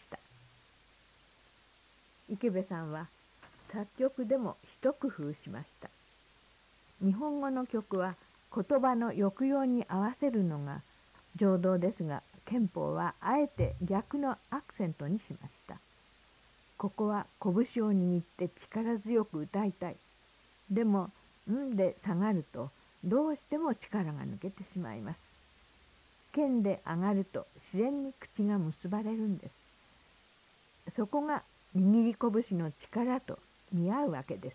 池部さんは作曲でも一工夫しました。日本語の曲は言葉の抑揚に合わせるのが常道ですが、憲法はあえて逆のアクセントにしました。ここは拳を握って力強く歌いたい。でもで下がるとどうしても力が抜けてしまいます。剣で上がると自然に口が結ばれるんです。そこが握り拳の力と見合うわけです。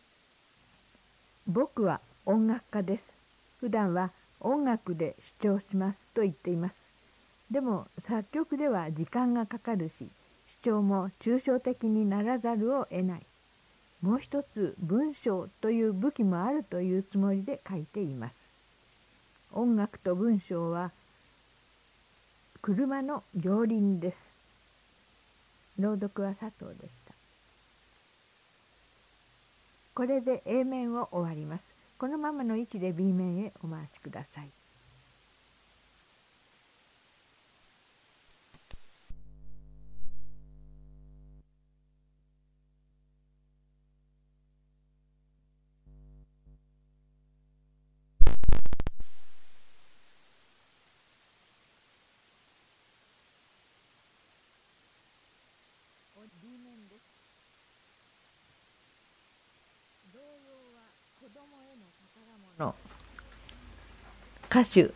僕は音楽家です。普段は音楽で主張しますと言っています。でも作曲では時間がかかるし、 張も抽象的にならざるを得ない。もう一つ文章という武器もあるというつもりで書いています。音楽と文章は車の両輪です。朗読は佐藤でした。これで A 面を終わります。このままの位置で B 面へお回しください。B 面です。童謡は子供への宝物。歌手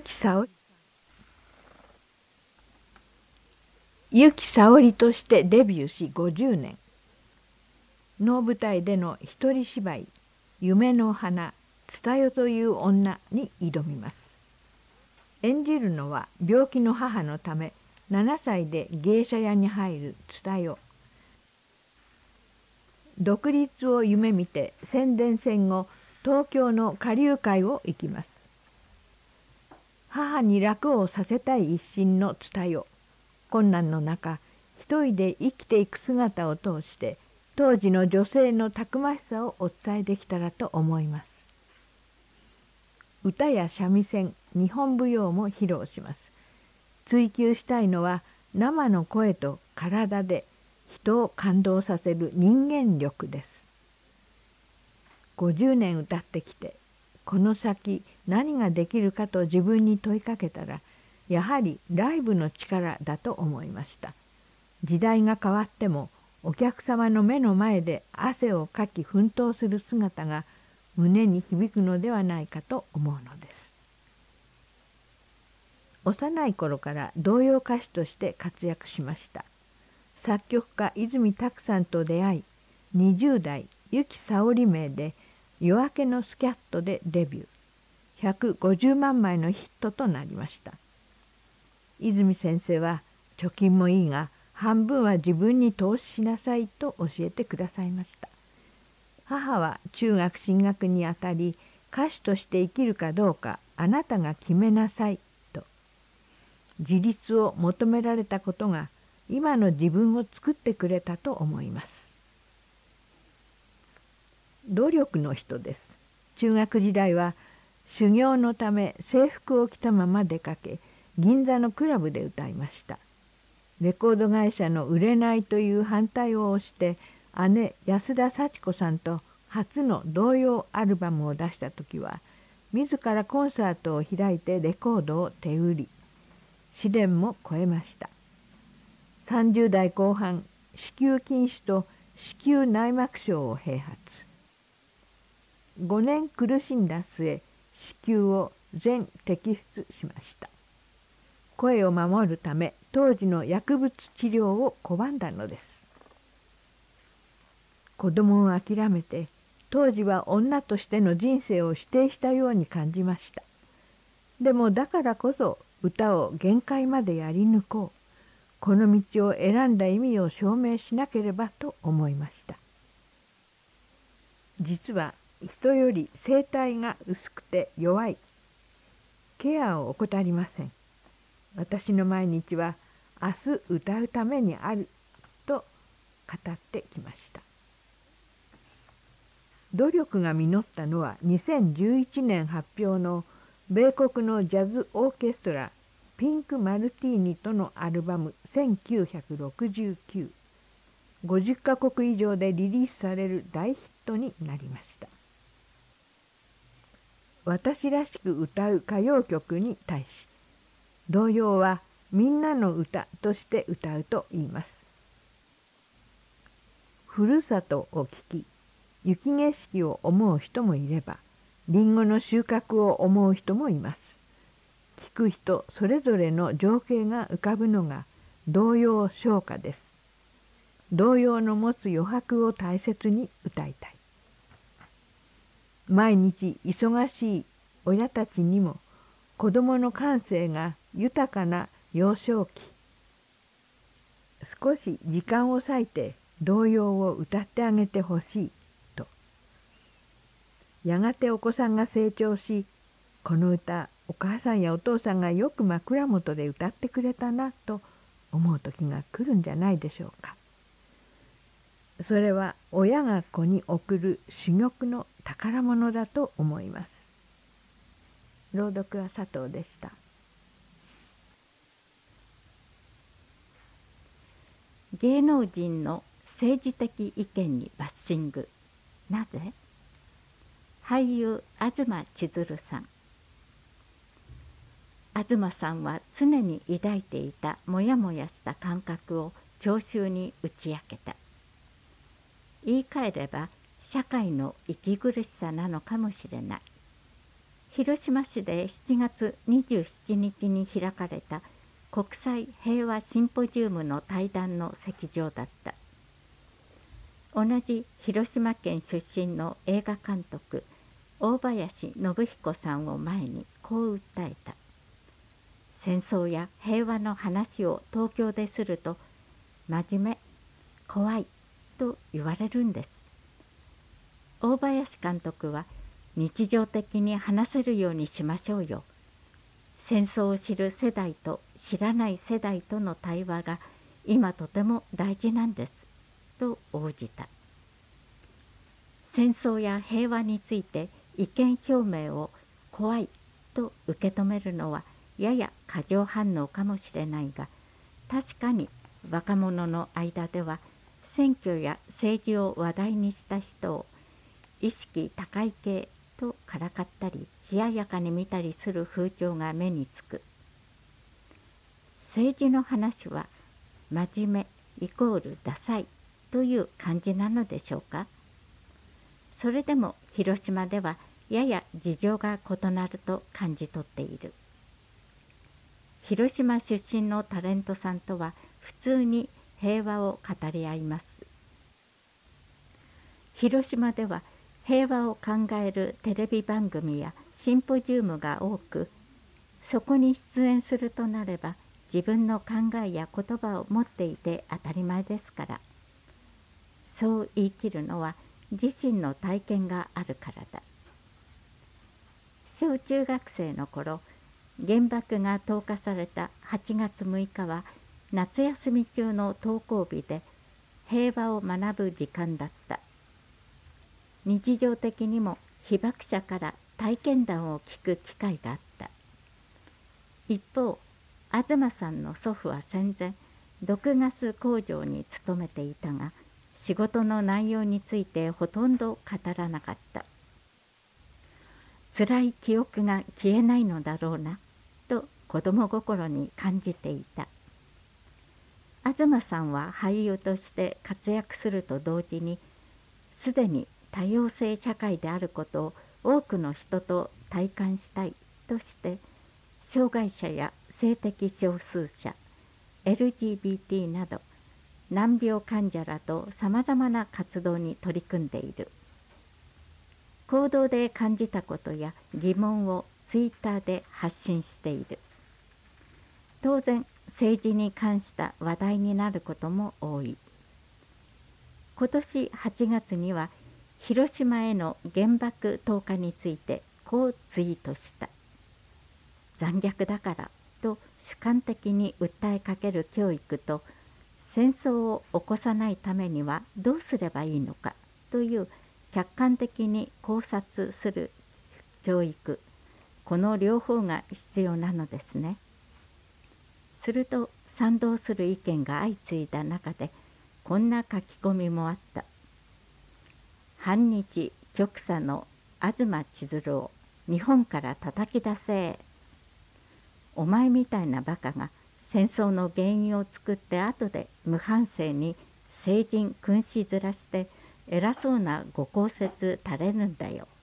由紀さおりとしてデビューし50年。能舞台での一人芝居「夢の花蔦代という女」に挑みます。演じるのは病気の母のため7歳で芸者屋に入る蔦代。独立を夢見て宣伝戦後東京の花柳界を行きます。母に楽をさせたい一心の蔦代。困難の中一人で生きていく姿を通して当時の女性のたくましさをお伝えできたらと思います。歌や三味線、日本舞踊も披露します。追求したいのは生の声と体で人を感動させる人間力です。50年歌ってきてこの先何ができるかと自分に問いかけたらやはりライブの力だと思いました。時代が変わってもお客様の目の前で汗をかき奮闘する姿が胸に響くのではないかと思うのです。幼い頃から童謡歌手として活躍しました。作曲家泉拓さんと出会い、20代由紀さおり名で夜明けのスキャットでデビュー。150万枚のヒットとなりました。泉先生は貯金もいいが半分は自分に投資しなさいと教えてくださいました。母は中学進学にあたり歌手として生きるかどうかあなたが決めなさいと。自立を求められたことが今の自分を作ってくれたと思います。努力の人です。中学時代は修行のため制服を着たまま出かけ銀座のクラブで歌いました。レコード会社の売れないという反対を押して姉安田幸子さんと初の童謡アルバムを出した時は自らコンサートを開いてレコードを手売り。試練も超えました。30代後半子宮筋腫と子宮内膜症を併発。5年苦しんだ末子宮を全摘出しました。声を守るため当時の薬物治療を拒んだのです。子供を諦めて当時は女としての人生を否定したように感じました。でもだからこそ歌を限界までやり抜こう。この道を選んだ意味を証明しなければと思いました。実は人より声帯が薄くて弱い。ケアを怠りません。私の毎日は明日歌うためにあると語ってきました。努力が実ったのは2011年発表の米国のジャズオーケストラピンク・マルティーニとのアルバム1969。50カ国以上でリリースされる大ヒットになりました。私らしく歌う歌謡曲に対し童謡はみんなの歌として歌うと言います。ふるさとを聞き雪景色を思う人もいればりんごの収穫を思う人もいます。聞く人それぞれの情景が浮かぶのが童謡唱歌です。童謡の持つ余白を大切に歌いたい。毎日忙しい親たちにも子供の感性が豊かな幼少期、 少し時間を割いて童謡を歌ってあげてほしいと。やがてお子さんが成長し、この歌お母さんやお父さんがよく枕元で歌ってくれたなと思う時が来るんじゃないでしょうか。それは親が子に贈る珠玉の宝物だと思います。朗読は佐藤でした。 芸能人の政治的意見にバッシング。なぜ？俳優東千鶴さん。東さんは常に抱いていたもやもやした感覚を聴衆に打ち明けた。言い換えれば社会の息苦しさなのかもしれない。広島市で7月27日に開かれた国際平和シンポジウムの対談の席上だった。同じ広島県出身の映画監督大林信彦さんを前にこう訴えた。戦争や平和の話を東京ですると真面目、怖いと言われるんです。大林監督は日常的に話せるようにしましょうよ。戦争を知る世代と知らない世代との対話が今とても大事なんですと応じた。戦争や平和について意見表明を怖いと受け止めるのはやや過剰反応かもしれないが、確かに若者の間では選挙や政治を話題にした人を意識高い系とからかったり冷ややかに見たりする風潮が目につく。政治の話は真面目イコールダサいという感じなのでしょうか。それでも広島ではやや事情が異なると感じ取っている。広島出身のタレントさんとは普通に平和を語り合います。広島では平和を考えるテレビ番組やシンポジウムが多く、そこに出演するとなれば自分の考えや言葉を持っていて当たり前ですから。そう言い切るのは自身の体験があるからだ。小中学生の頃、原爆が投下された8月6日は夏休み中の登校日で平和を学ぶ時間だった。日常的にも被爆者から体験談を聞く機会があった。一方、東さんの祖父は戦前毒ガス工場に勤めていたが、仕事の内容についてほとんど語らなかった。辛い記憶が消えないのだろうなと子供心に感じていた。東さんは俳優として活躍すると同時に、すでに多様性社会であることを多くの人と体感したいとして、障害者や性的少数者、LGBT など難病患者らとさまざまな活動に取り組んでいる。行動で感じたことや疑問をツイッターで発信している。当然、政治に関した話題になることも多い。今年8月には広島への原爆投下についてこうツイートした。残虐だからと主観的に訴えかける教育と、戦争を起こさないためにはどうすればいいのかという客観的に考察する教育、この両方が必要なのですね。すると賛同する意見が相次いだ中で、こんな書き込みもあった。反日極左の東千鶴を日本から叩き出せ。お前みたいなバカが戦争の原因を作って後で無反省に聖人君子ずらして偉そうなご公説垂れるんだよ。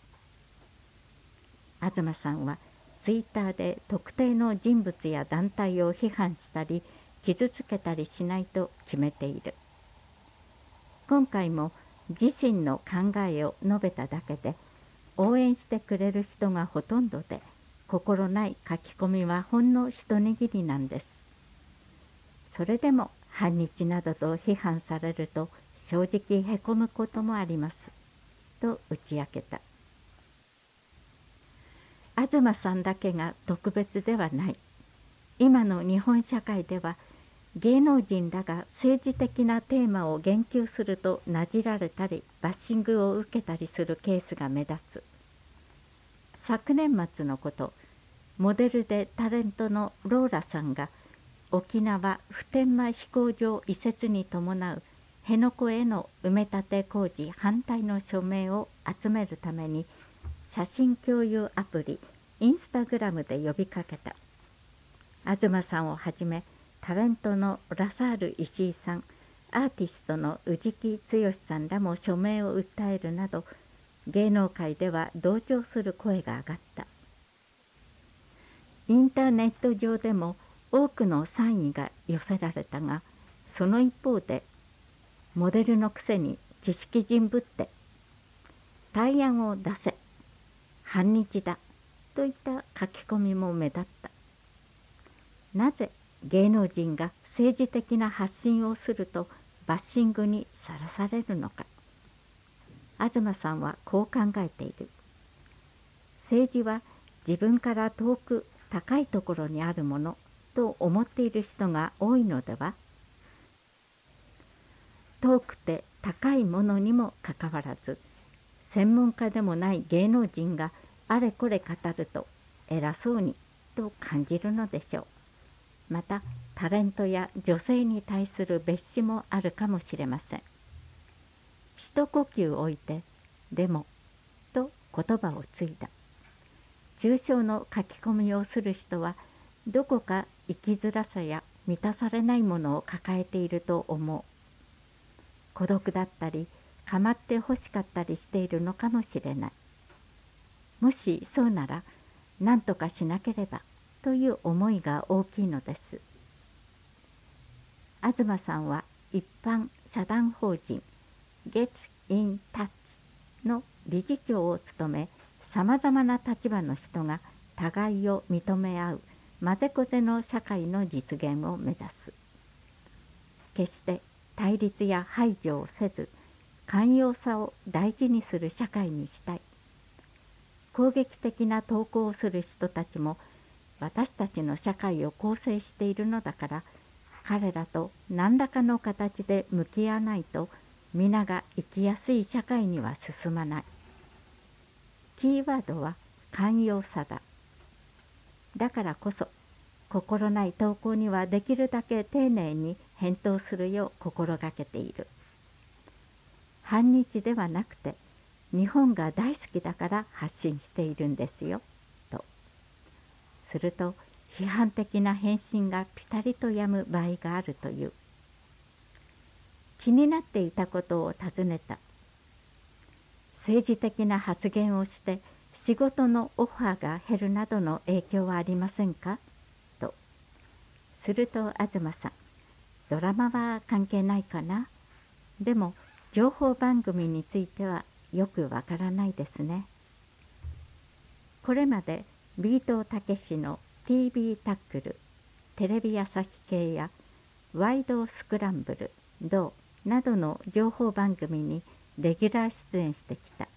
東さんはツイッターで特定の人物や団体を批判したり傷つけたりしないと決めている。今回も自身の考えを述べただけで応援してくれる人がほとんどで、心ない書き込みはほんの一握りなんです。それでも反日などと批判されると正直へこむこともありますと打ち明けた。東さんだけが特別ではない。今の日本社会では芸能人らが政治的なテーマを言及するとなじられたりバッシングを受けたりするケースが目立つ。昨年末のこと、モデルでタレントのローラさんが沖縄普天間飛行場移設に伴う辺野古への埋め立て工事反対の署名を集めるために写真共有アプリインスタグラムで呼びかけた。東さんをはじめタレントのラサール石井さん、アーティストの宇治木剛さんらも署名を訴えるなど、芸能界では同調する声が上がった。インターネット上でも多くの賛意が寄せられたが、その一方でモデルのくせに知識人ぶって対案を出せ、反日だといった書き込みも目立った。なぜ芸能人が政治的な発信をするとバッシングにさらされるのか。東さんはこう考えている。政治は自分から遠く高いところにあるものと思っている人が多いのでは。遠くて高いものにもかかわらず、専門家でもない芸能人があれこれ語ると偉そうにと感じるのでしょう。またタレントや女性に対する蔑視もあるかもしれません。一呼吸置いて、でもと言葉を継いだ。中傷の書き込みをする人はどこか生きづらさや満たされないものを抱えていると思う。孤独だったり構ってほしかったりしているのかもしれない。もしそうなら何とかしなければという思いが大きいのです。東さんは一般社団法人Get in Touchの理事長を務め、さまざまな立場の人が互いを認め合うまぜこぜの社会の実現を目指す。決して対立や排除をせず、寛容さを大事にする社会にしたい。攻撃的な投稿をする人たちも私たちの社会を構成しているのだから、彼らと何らかの形で向き合わないと皆が生きやすい社会には進まない。キーワードは寛容さだ。だからこそ心ない投稿にはできるだけ丁寧に返答するよう心がけている。反日ではなくて日本が大好きだから発信しているんですよと。すると批判的な返信がピタリと止む場合があるという。気になっていたことを尋ねた。政治的な発言をして仕事のオファーが減るなどの影響はありませんかと。すると東さん、ドラマは関係ないかな。でも情報番組についてはよくわからないですね。これまでビートたけしの TV タックル、テレビ朝日系やワイドスクランブル、ドーなどの情報番組にレギュラー出演してきた。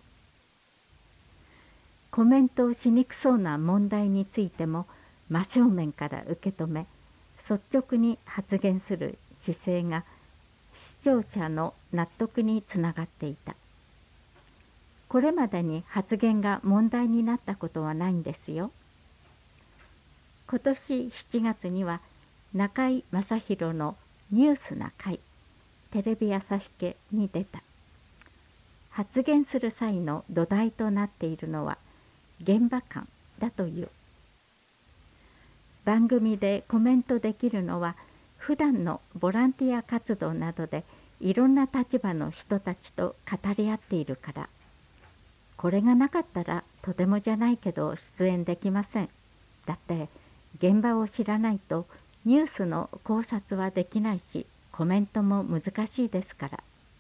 コメントをしにくそうな問題についても真正面から受け止め、率直に発言する姿勢が視聴者の納得につながっていた。これまでに発言が問題になったことはないんですよ。今年7月には中井正広のニュースな会、テレビ朝日系に出た。発言する際の土台となっているのは現場感だという。番組でコメントできるのは普段のボランティア活動などでいろんな立場の人たちと語り合っているから。これがなかったらとてもじゃないけど出演できません。だって現場を知らないとニュースの考察はできないし、コメントも難しいですから。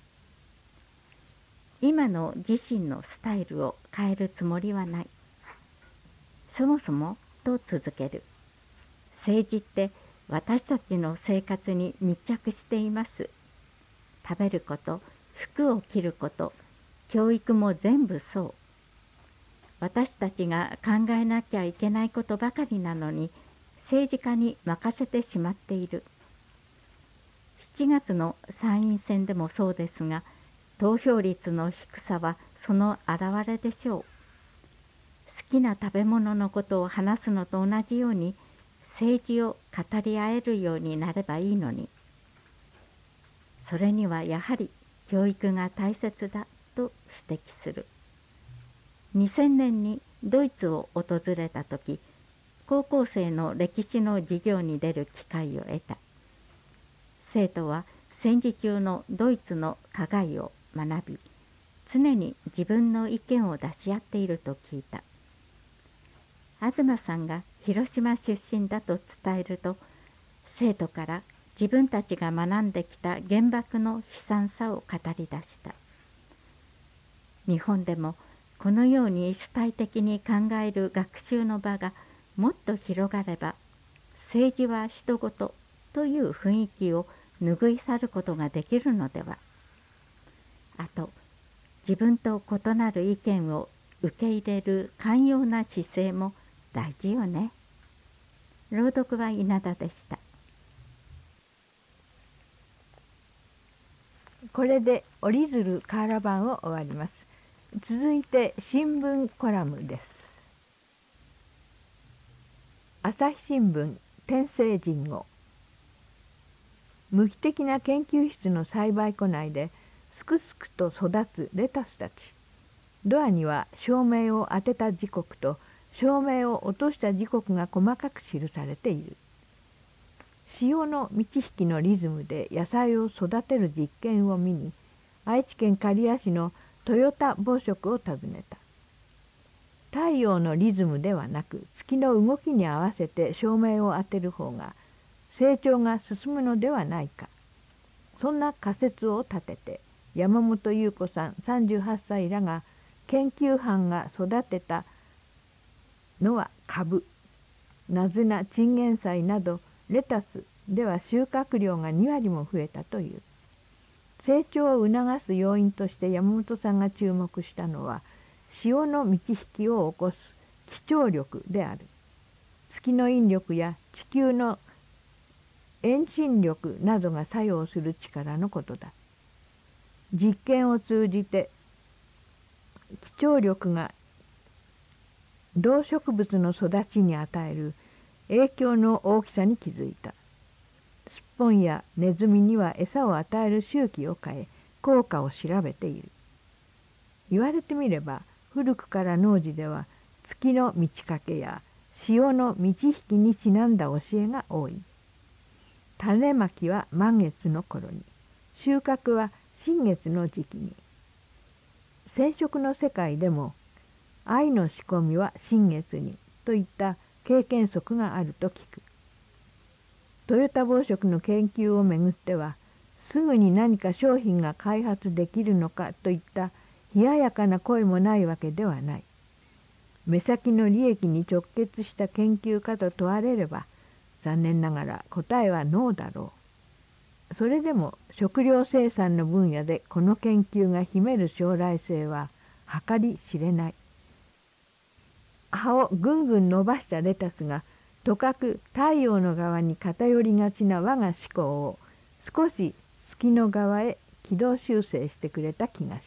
今の自身のスタイルを変えるつもりはない。そもそもと続ける。政治って私たちの生活に密着しています。食べること、服を着ること、教育も全部そう。私たちが考えなきゃいけないことばかりなのに、政治家に任せてしまっている。7月の参院選でもそうですが、投票率の低さはその表れでしょう。好きな食べ物のことを話すのと同じように、政治を語り合えるようになればいいのに。それにはやはり教育が大切だと指摘する。2000年にドイツを訪れた時、高校生の歴史の授業に出る機会を得た。生徒は戦時中のドイツの加害を学び、常に自分の意見を出し合っていると聞いた。東さんが広島出身だと伝えると、生徒から自分たちが学んできた原爆の悲惨さを語り出した。日本でもこのように主体的に考える学習の場がもっと広がれば、政治は人事という雰囲気を拭い去ることができるのでは。あと、自分と異なる意見を受け入れる寛容な姿勢も大事よね。朗読は稲田でした。 これで折り鶴カーラ版を終わります。続いて新聞コラムです。朝日新聞天聖人語。無機的な研究室の栽培庫内ですくすくと育つレタスたち。ドアには照明を当てた時刻と照明を落とした時刻が細かく記されている。潮の満ち引きのリズムで野菜を育てる実験を見に、愛知県刈谷市の豊田母食を訪ねた。太陽のリズムではなく、月の動きに合わせて照明を当てる方が成長が進むのではないか。そんな仮説を立てて、山本優子さん38歳らが研究班が育てたのはカブ、ナズナ、チンゲン菜などレタスでは収穫量が2割も増えたという。成長を促す要因として山本さんが注目したのは、潮の満ち引きを起こす気張力である。月の引力や地球の遠心力などが作用する力のことだ。実験を通じて気張力が動植物の育ちに与える影響の大きさに気づいた。スッポンやネズミには餌を与える周期を変え、効果を調べている。言われてみれば、古くから農事では月の満ち欠けや潮の満ち引きにちなんだ教えが多い。種まきは満月の頃に、収穫は新月の時期に。染色の世界でも、愛の仕込みは新月にといった経験則があると聞く。トヨタ紡織の研究をめぐっては、すぐに何か商品が開発できるのかといった冷ややかな声もないわけではない。目先の利益に直結した研究かと問われれば、残念ながら答えはノーだろう。それでも食料生産の分野でこの研究が秘める将来性は計り知れない。葉をぐんぐん伸ばしたレタスがとかく太陽の側に偏りがちな我が思考を少し月の側へ軌道修正してくれた気がした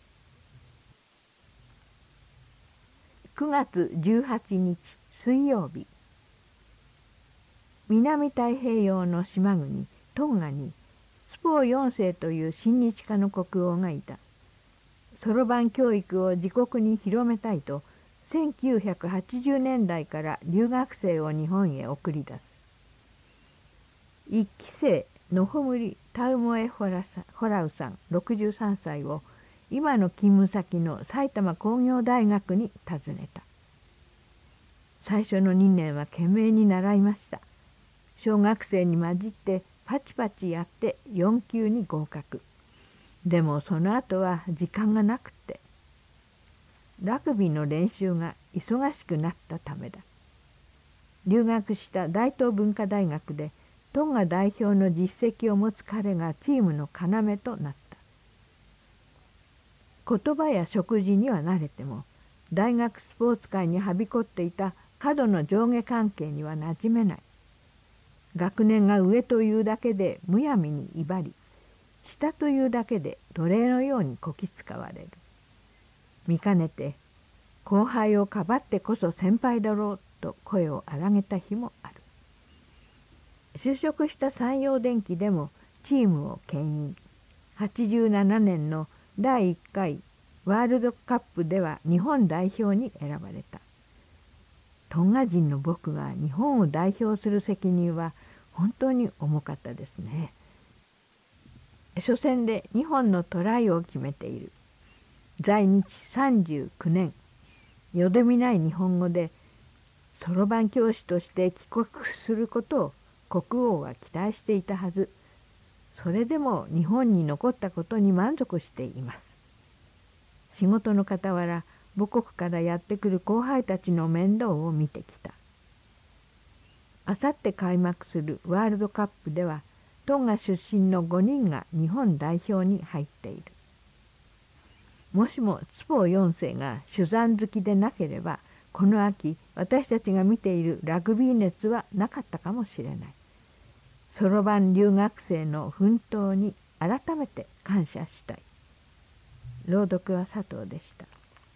。9月18日水曜日。南太平洋の島国トンガにスポー4世という親日家の国王がいた。そろばん教育を自国に広めたいと1980年代から留学生を日本へ送り出す。一期生ノホムリ・タウモエ・ホラウさん63歳を今の勤務先の埼玉工業大学に訪ねた。最初の2年は懸命に習いました。小学生に混じってパチパチやって4級に合格。でもその後は時間がなくて、ラグビーの練習が忙しくなったためだ。留学した大東文化大学でトンガ代表の実績を持つ彼がチームの要となった。言葉や食事には慣れても、大学スポーツ界にはびこっていた過度の上下関係には馴染めない。学年が上というだけでむやみに威張り、下というだけで奴隷のようにこき使われる。見かねて、後輩をかばってこそ先輩だろうと声を荒げた日もある。就職した山陽電機でもチームを牽引。87年の第1回ワールドカップでは日本代表に選ばれた。トンガ人の僕が日本を代表する責任は本当に重かったですね。初戦で2本のトライを決めている。在日39年、よどみない日本語でそろばん教師として帰国することを国王は期待していたはず。それでも日本に残ったことに満足しています。仕事の傍ら、母国からやってくる後輩たちの面倒を見てきた。あさって開幕するワールドカップでは、トンガ出身の5人が日本代表に入っている。もしもツポ4世が手山好きでなければ、この秋私たちが見ているラグビー熱はなかったかもしれない。そろばん留学生の奮闘に改めて感謝したい。朗読は佐藤でした。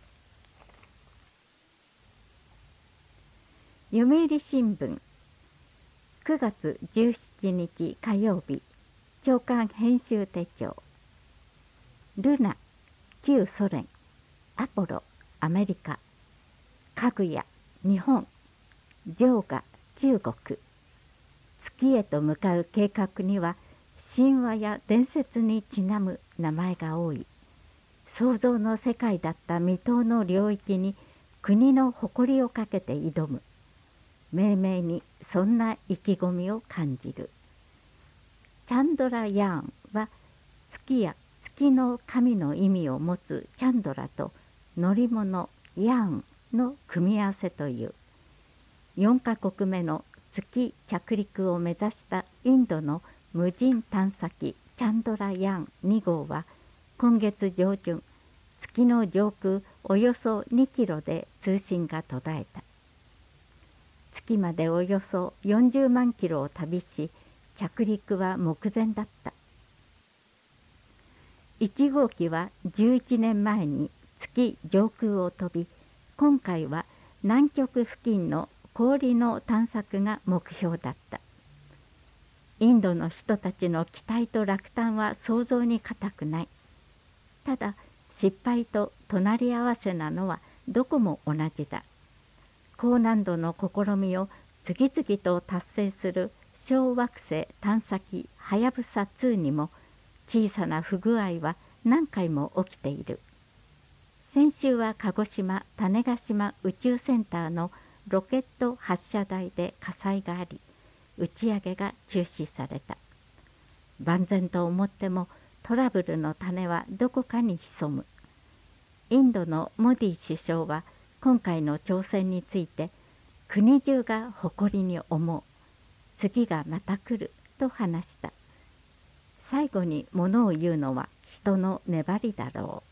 読売新聞9月17日火曜日、朝刊編集手帳。ルナ、旧ソ連、アポロ、アメリカ、かぐや、日本、ジョーガ、中国。月へと向かう計画には神話や伝説にちなむ名前が多い。想像の世界だった未踏の領域に国の誇りをかけて挑む。命名にそんな意気込みを感じる。チャンドラヤーンは月や月の神の意味を持つチャンドラと乗り物ヤーンの組み合わせという。4カ国目の月着陸を目指したインドの無人探査機チャンドラヤーン2号は今月上旬、月の上空およそ2キロで通信が途絶えた。月までおよそ40万キロを旅し、着陸は目前だった。1号機は11年前に月上空を飛び、今回は南極付近の氷の探索が目標だった。インドの人たちの期待と落胆は想像に難くない。ただ失敗と隣り合わせなのはどこも同じだ。高難度の試みを次々と達成する小惑星探査機はやぶさ2にも小さな不具合は何回も起きている。先週は鹿児島種子島宇宙センターのロケット発射台で火災があり、打ち上げが中止された。万全と思ってもトラブルの種はどこかに潜む。インドのモディ首相は今回の挑戦について、国中が誇りに思う。次がまた来ると話した。最後に物を言うのは人の粘りだろ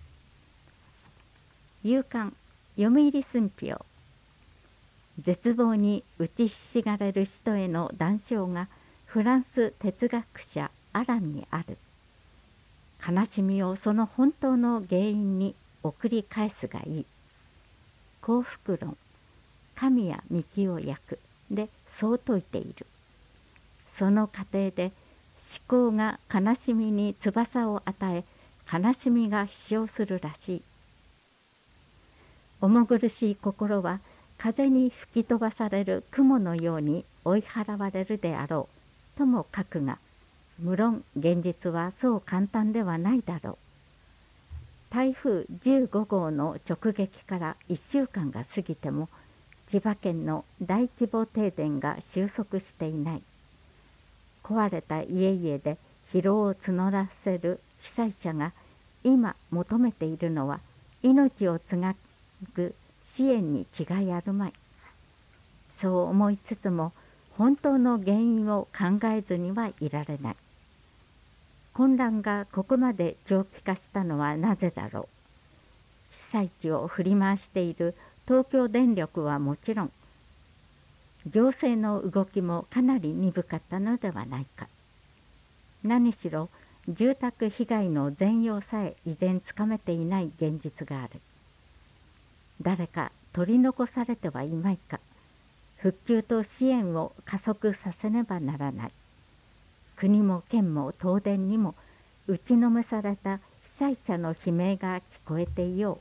う。夕刊読売寸評。絶望に打ちひしがれる人への談笑がフランス哲学者アランにある。悲しみをその本当の原因に送り返すがいい。幸福論、神谷幹夫訳でそう説いている。その過程で思考が悲しみに翼を与え、悲しみが飛翔するらしい。重苦しい心は風に吹き飛ばされる雲のように追い払われるであろうとも書くが、無論現実はそう簡単ではないだろう。台風15号の直撃から1週間が過ぎても、千葉県の大規模停電が収束していない。壊れた家々で疲労を募らせる被災者が今求めているのは、命をつなぐ支援に違いあるまい。そう思いつつも、 本当の原因を考えずにはいられない。混乱がここまで長期化したのはなぜだろう。被災地を振り回している東京電力はもちろん、行政の動きもかなり鈍かったのではないか。何しろ住宅被害の全容さえ依然つかめていない現実がある。誰か取り残されてはいまいか。復旧と支援を加速させねばならない。国も県も東電にも打ちのめされた被災者の悲鳴が聞こえていよ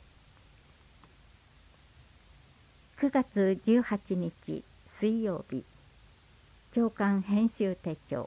う。9月18日水曜日、朝刊編集手帳。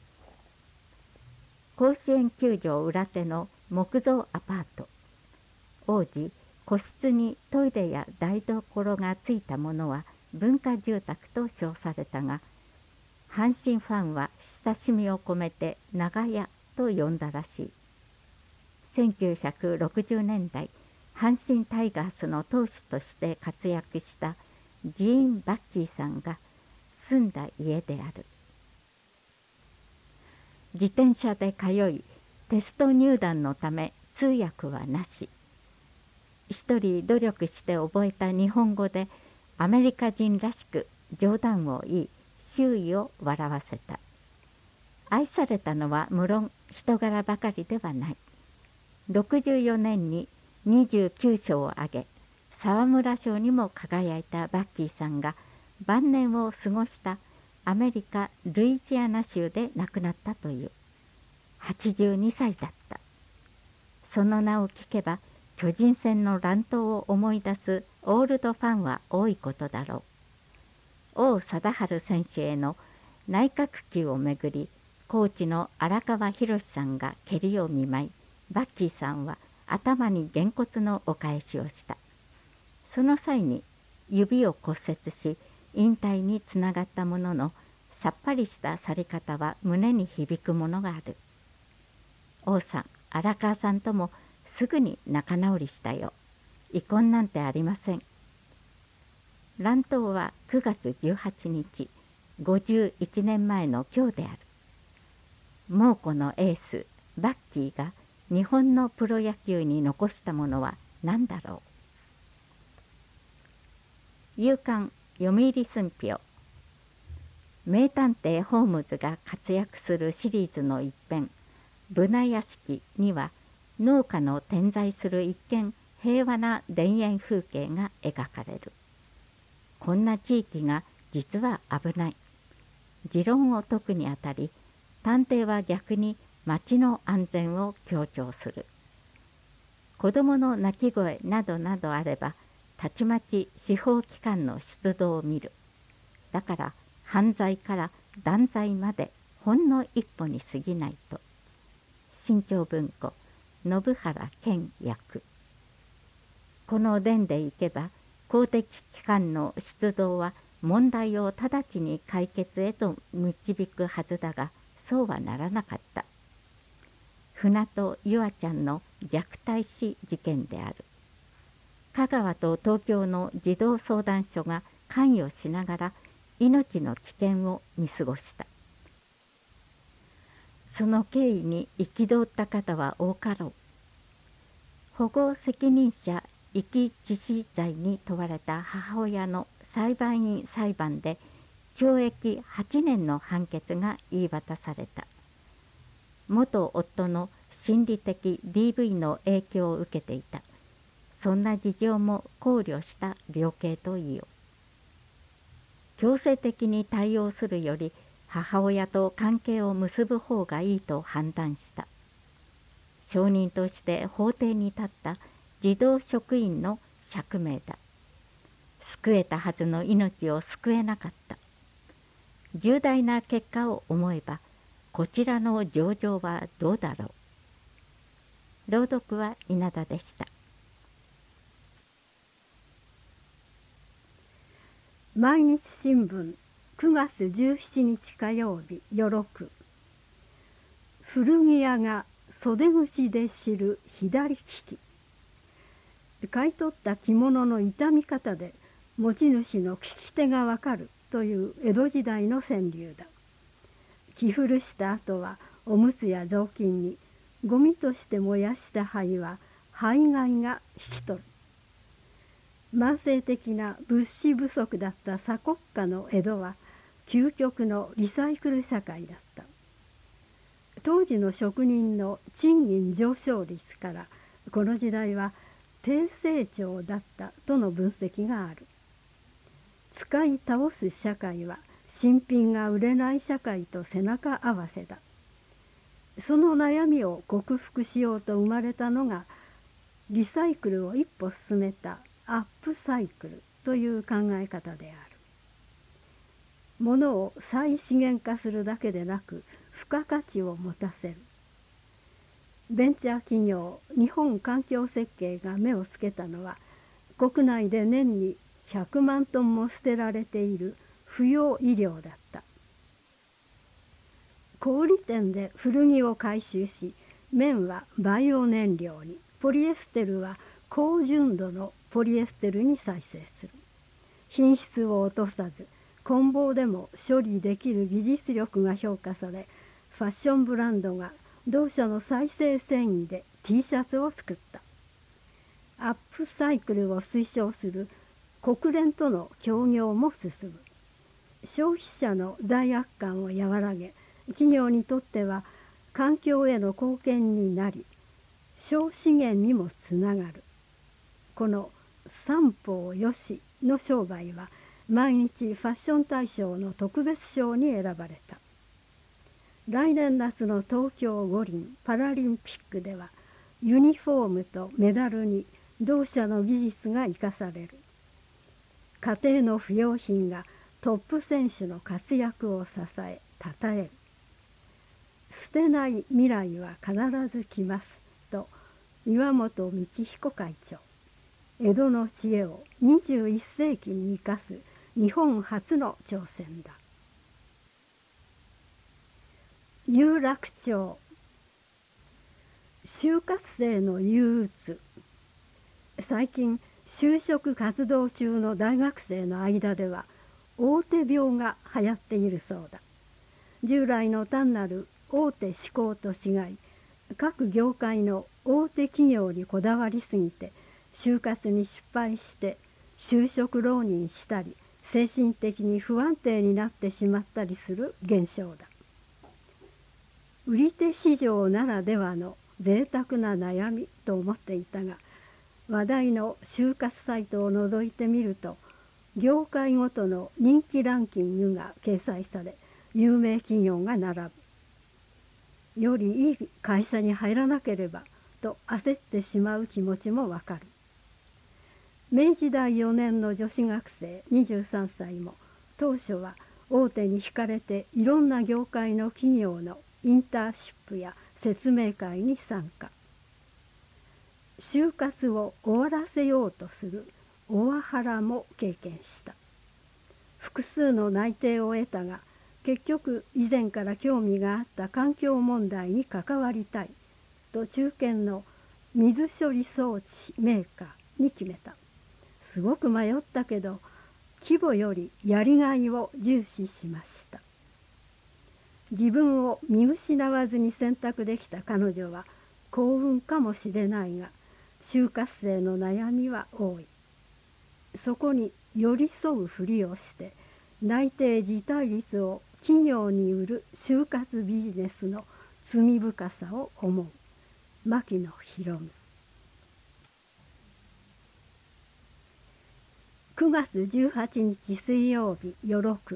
甲子園球場裏手の木造アパート。王子、個室にトイレや台所がついたものは文化住宅と称されたが、阪神ファンは親しみを込めて長屋と呼んだらしい。1960年代、阪神タイガースの投手として活躍したジーン・バッキーさんが住んだ家である。自転車で通い、テスト入団のため通訳はなし。一人努力して覚えた日本語でアメリカ人らしく冗談を言い、周囲を笑わせた。愛されたのは無論人柄ばかりではない。64年に29勝を挙げ、沢村賞にも輝いたバッキーさんが晩年を過ごしたアメリカ・ルイジアナ州で亡くなったという。82歳だった。その名を聞けば巨人戦の乱闘を思い出すオールドファンは多いことだろう。王貞治選手への内角球をめぐり、コーチの荒川博さんが蹴りを見舞い、バッキーさんは頭にげんこつのお返しをした。その際に指を骨折し引退につながったものの、さっぱりした去り方は胸に響くものがある。王さん、荒川さんともすぐに仲直りしたよ。遺恨なんてありません。乱闘は9月18日、51年前の今日である。猛虎のエース、バッキーが日本のプロ野球に残したものは何だろう。夕刊読売寸評。名探偵ホームズが活躍するシリーズの一編、ブナ屋敷には農家の点在する一見平和な田園風景が描かれる。こんな地域が実は危ない。持論を解くにあたり、探偵は逆に町の安全を強調する。子どもの泣き声などなどあれば、たちまち司法機関の出動を見る。だから犯罪から断罪までほんの一歩に過ぎないと。新潮文庫、信原健訳。この伝でいけば、公的機関の出動は問題を直ちに解決へと導くはずだが、そうはならなかった。船戸ゆあちゃんの虐待死事件である。香川と東京の児童相談所が関与しながら命の危険を見過ごした。その経緯に憤った方は多かろう。保護責任者遺棄致死罪に問われた母親の裁判員裁判で懲役8年の判決が言い渡された。元夫の心理的 DV の影響を受けていた。そんな事情も考慮した量刑といいよ。強制的に対応するより母親と関係を結ぶ方がいいと判断した。証人として法廷に立った児童職員の釈明だ。救えたはずの命を救えなかった。重大な結果を思えば、こちらの情状はどうだろう。朗読は稲田でした。 毎日新聞9月17日火曜日よろく。古着屋が袖口で知る左利き。買い取った着物の傷み方で持ち主の利き手がわかるという江戸時代の川柳だ。着古した後はおむつや雑巾にゴミとして燃やした灰は灰害が引き取る。慢性的な物資不足だった鎖国下の江戸は究極のリサイクル社会だった。当時の職人の賃金上昇率からこの時代は低成長だったとの分析がある。使い倒す社会は新品が売れない社会と背中合わせだ。その悩みを克服しようと生まれたのがリサイクルを一歩進めたアップサイクルという考え方である。物を再資源化するだけでなく付加価値を持たせる。ベンチャー企業日本環境設計が目をつけたのは国内で年に100万トンも捨てられている不要衣料だった。小売店で古着を回収し、綿はバイオ燃料に、ポリエステルは高純度のポリエステルに再生する。品質を落とさず梱包でも処理できる技術力が評価され、ファッションブランドが同社の再生繊維で T シャツを作った。アップサイクルを推奨する国連との協業も進む。消費者の罪悪感を和らげ、企業にとっては環境への貢献になり、省資源にもつながる。この三方よしの商売は毎日ファッション大賞の特別賞に選ばれた。来年夏の東京五輪パラリンピックではユニフォームとメダルに同社の技術が生かされる。家庭の不要品がトップ選手の活躍を支えたたえる。捨てない未来は必ず来ますと岩本道彦会長。江戸の知恵を21世紀に生かす日本初の挑戦だ。有楽町。就活生の憂鬱。最近就職活動中の大学生の間では大手病が流行っているそうだ。従来の単なる大手志向と違い、各業界の大手企業にこだわりすぎて就活に失敗して就職浪人したり精神的に不安定になってしまったりする現象だ。売り手市場ならではの贅沢な悩みと思っていたが、話題の就活サイトを覗いてみると業界ごとの人気ランキングが掲載され、有名企業が並ぶ。よりいい会社に入らなければと焦ってしまう気持ちもわかる。明治大4年の女子学生23歳も当初は大手に惹かれていろんな業界の企業のインターンシップや説明会に参加。就活を終わらせようとするオワハラも経験した。複数の内定を得たが、結局以前から興味があった環境問題に関わりたいと中堅の水処理装置メーカーに決めた。すごく迷ったけど規模よりやりがいを重視しました。自分を見失わずに選択できた彼女は幸運かもしれないが、就活生の悩みは多い。そこに寄り添うふりをして内定辞退率を企業に売る就活ビジネスの罪深さを思う。牧野博美。9月18日水曜日夜6。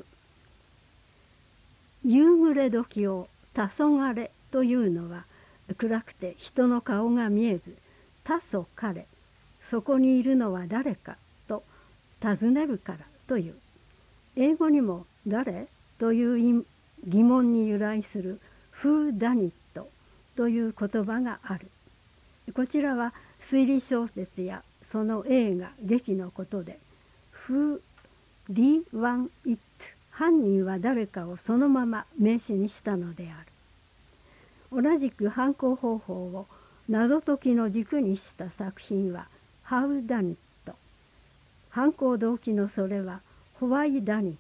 夕暮れ時を黄昏というのは、暗くて人の顔が見えず、黄昏、そこにいるのは誰かと尋ねるからという。英語にも誰という疑問に由来する Who done it という言葉がある。こちらは推理小説やその映画劇のことで Who done it、 犯人は誰かをそのまま名詞にしたのである。同じく犯行方法を謎解きの軸にした作品は How done it、 犯行動機のそれは Why done it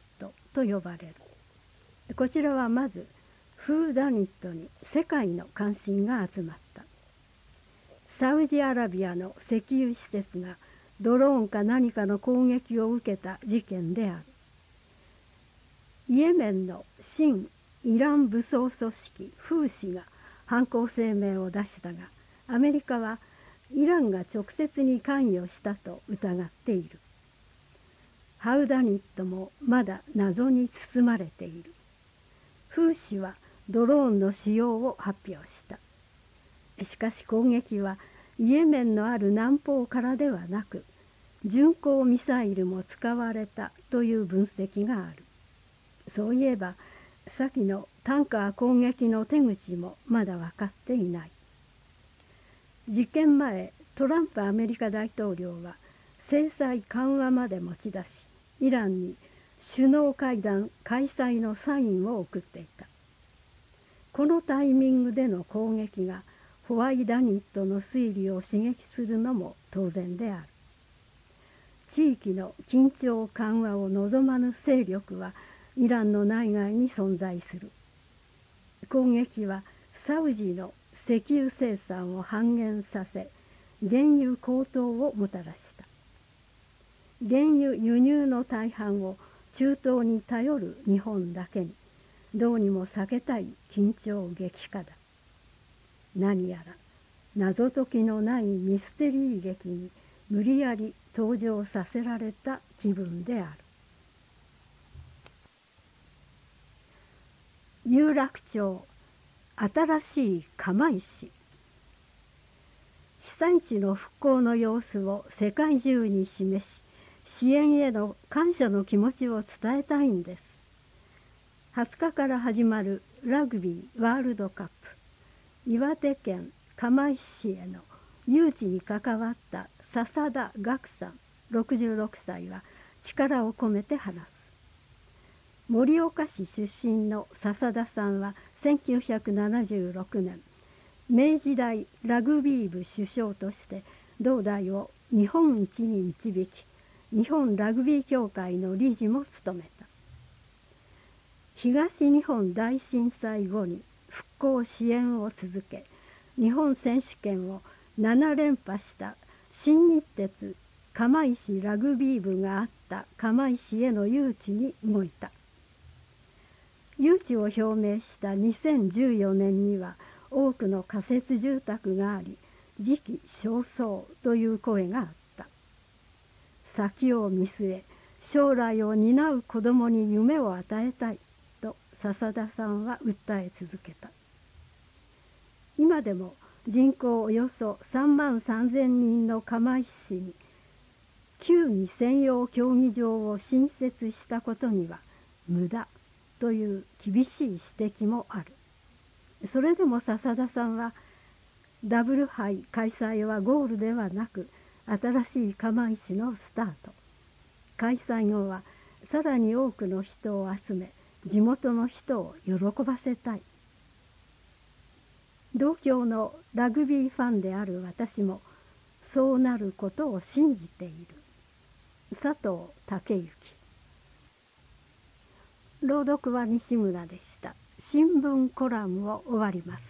と呼ばれる。こちらはまずフーダニットに世界の関心が集まった。サウジアラビアの石油施設がドローンか何かの攻撃を受けた事件である。イエメンの親イラン武装組織フーシが犯行声明を出したが、アメリカはイランが直接に関与したと疑っている。ハウダニットもまだ謎に包まれている。フーシはドローンの使用を発表した。しかし攻撃はイエメンのある南方からではなく、巡航ミサイルも使われたという分析がある。そういえば先のタンカー攻撃の手口もまだ分かっていない。事件前、トランプアメリカ大統領は制裁緩和まで持ち出し、イランに首脳会談開催のサインを送っていた。このタイミングでの攻撃がホワイダニットの推理を刺激するのも当然である。地域の緊張緩和を望まぬ勢力はイランの内外に存在する。攻撃はサウジの石油生産を半減させ、原油高騰をもたらした。原油輸入の大半を中東に頼る日本だけに、どうにも避けたい緊張激化だ。何やら謎解きのないミステリー劇に無理やり登場させられた気分である。有楽町新しい釜石。被災地の復興の様子を世界中に示し、支援への感謝の気持ちを伝えたいんです。20日から始まるラグビーワールドカップ。岩手県釜石市への誘致に関わった笹田岳さん66歳は力を込めて話す。盛岡市出身の笹田さんは1976年、明治大ラグビー部主将として同大を日本一に導き、日本ラグビー協会の理事も務めた。東日本大震災後に復興支援を続け、日本選手権を7連覇した新日鉄釜石ラグビー部があった釜石への誘致に動いた。誘致を表明した2014年には多くの仮設住宅があり、時期尚早という声があった。先を見据え、将来を担う子どもに夢を与えたいと笹田さんは訴え続けた。今でも人口およそ33,000人の釜石市に球技専用競技場を新設したことには無駄という厳しい指摘もある。それでも笹田さんはダブル杯開催はゴールではなく新しい釜石のスタート。開催後はさらに多くの人を集め、地元の人を喜ばせたい。同郷のラグビーファンである私もそうなることを信じている。佐藤武之。朗読は西村でした。新聞コラムを終わります。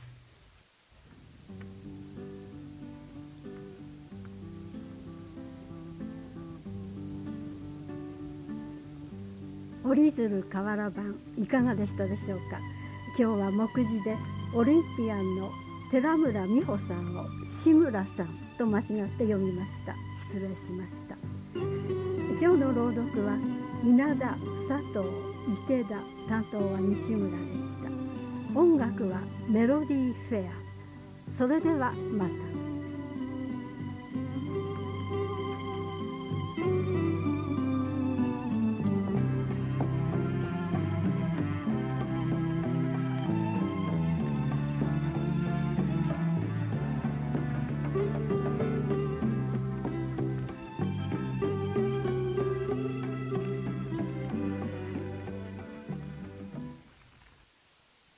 折り鶴瓦版いかがでしたでしょうか。今日は目次でオリンピアンの寺村美穂さんを志村さんと間違って読みました。失礼しました。今日の朗読は稲田、佐藤、池田、担当は西村でした。音楽はメロディーフェア。それではまた。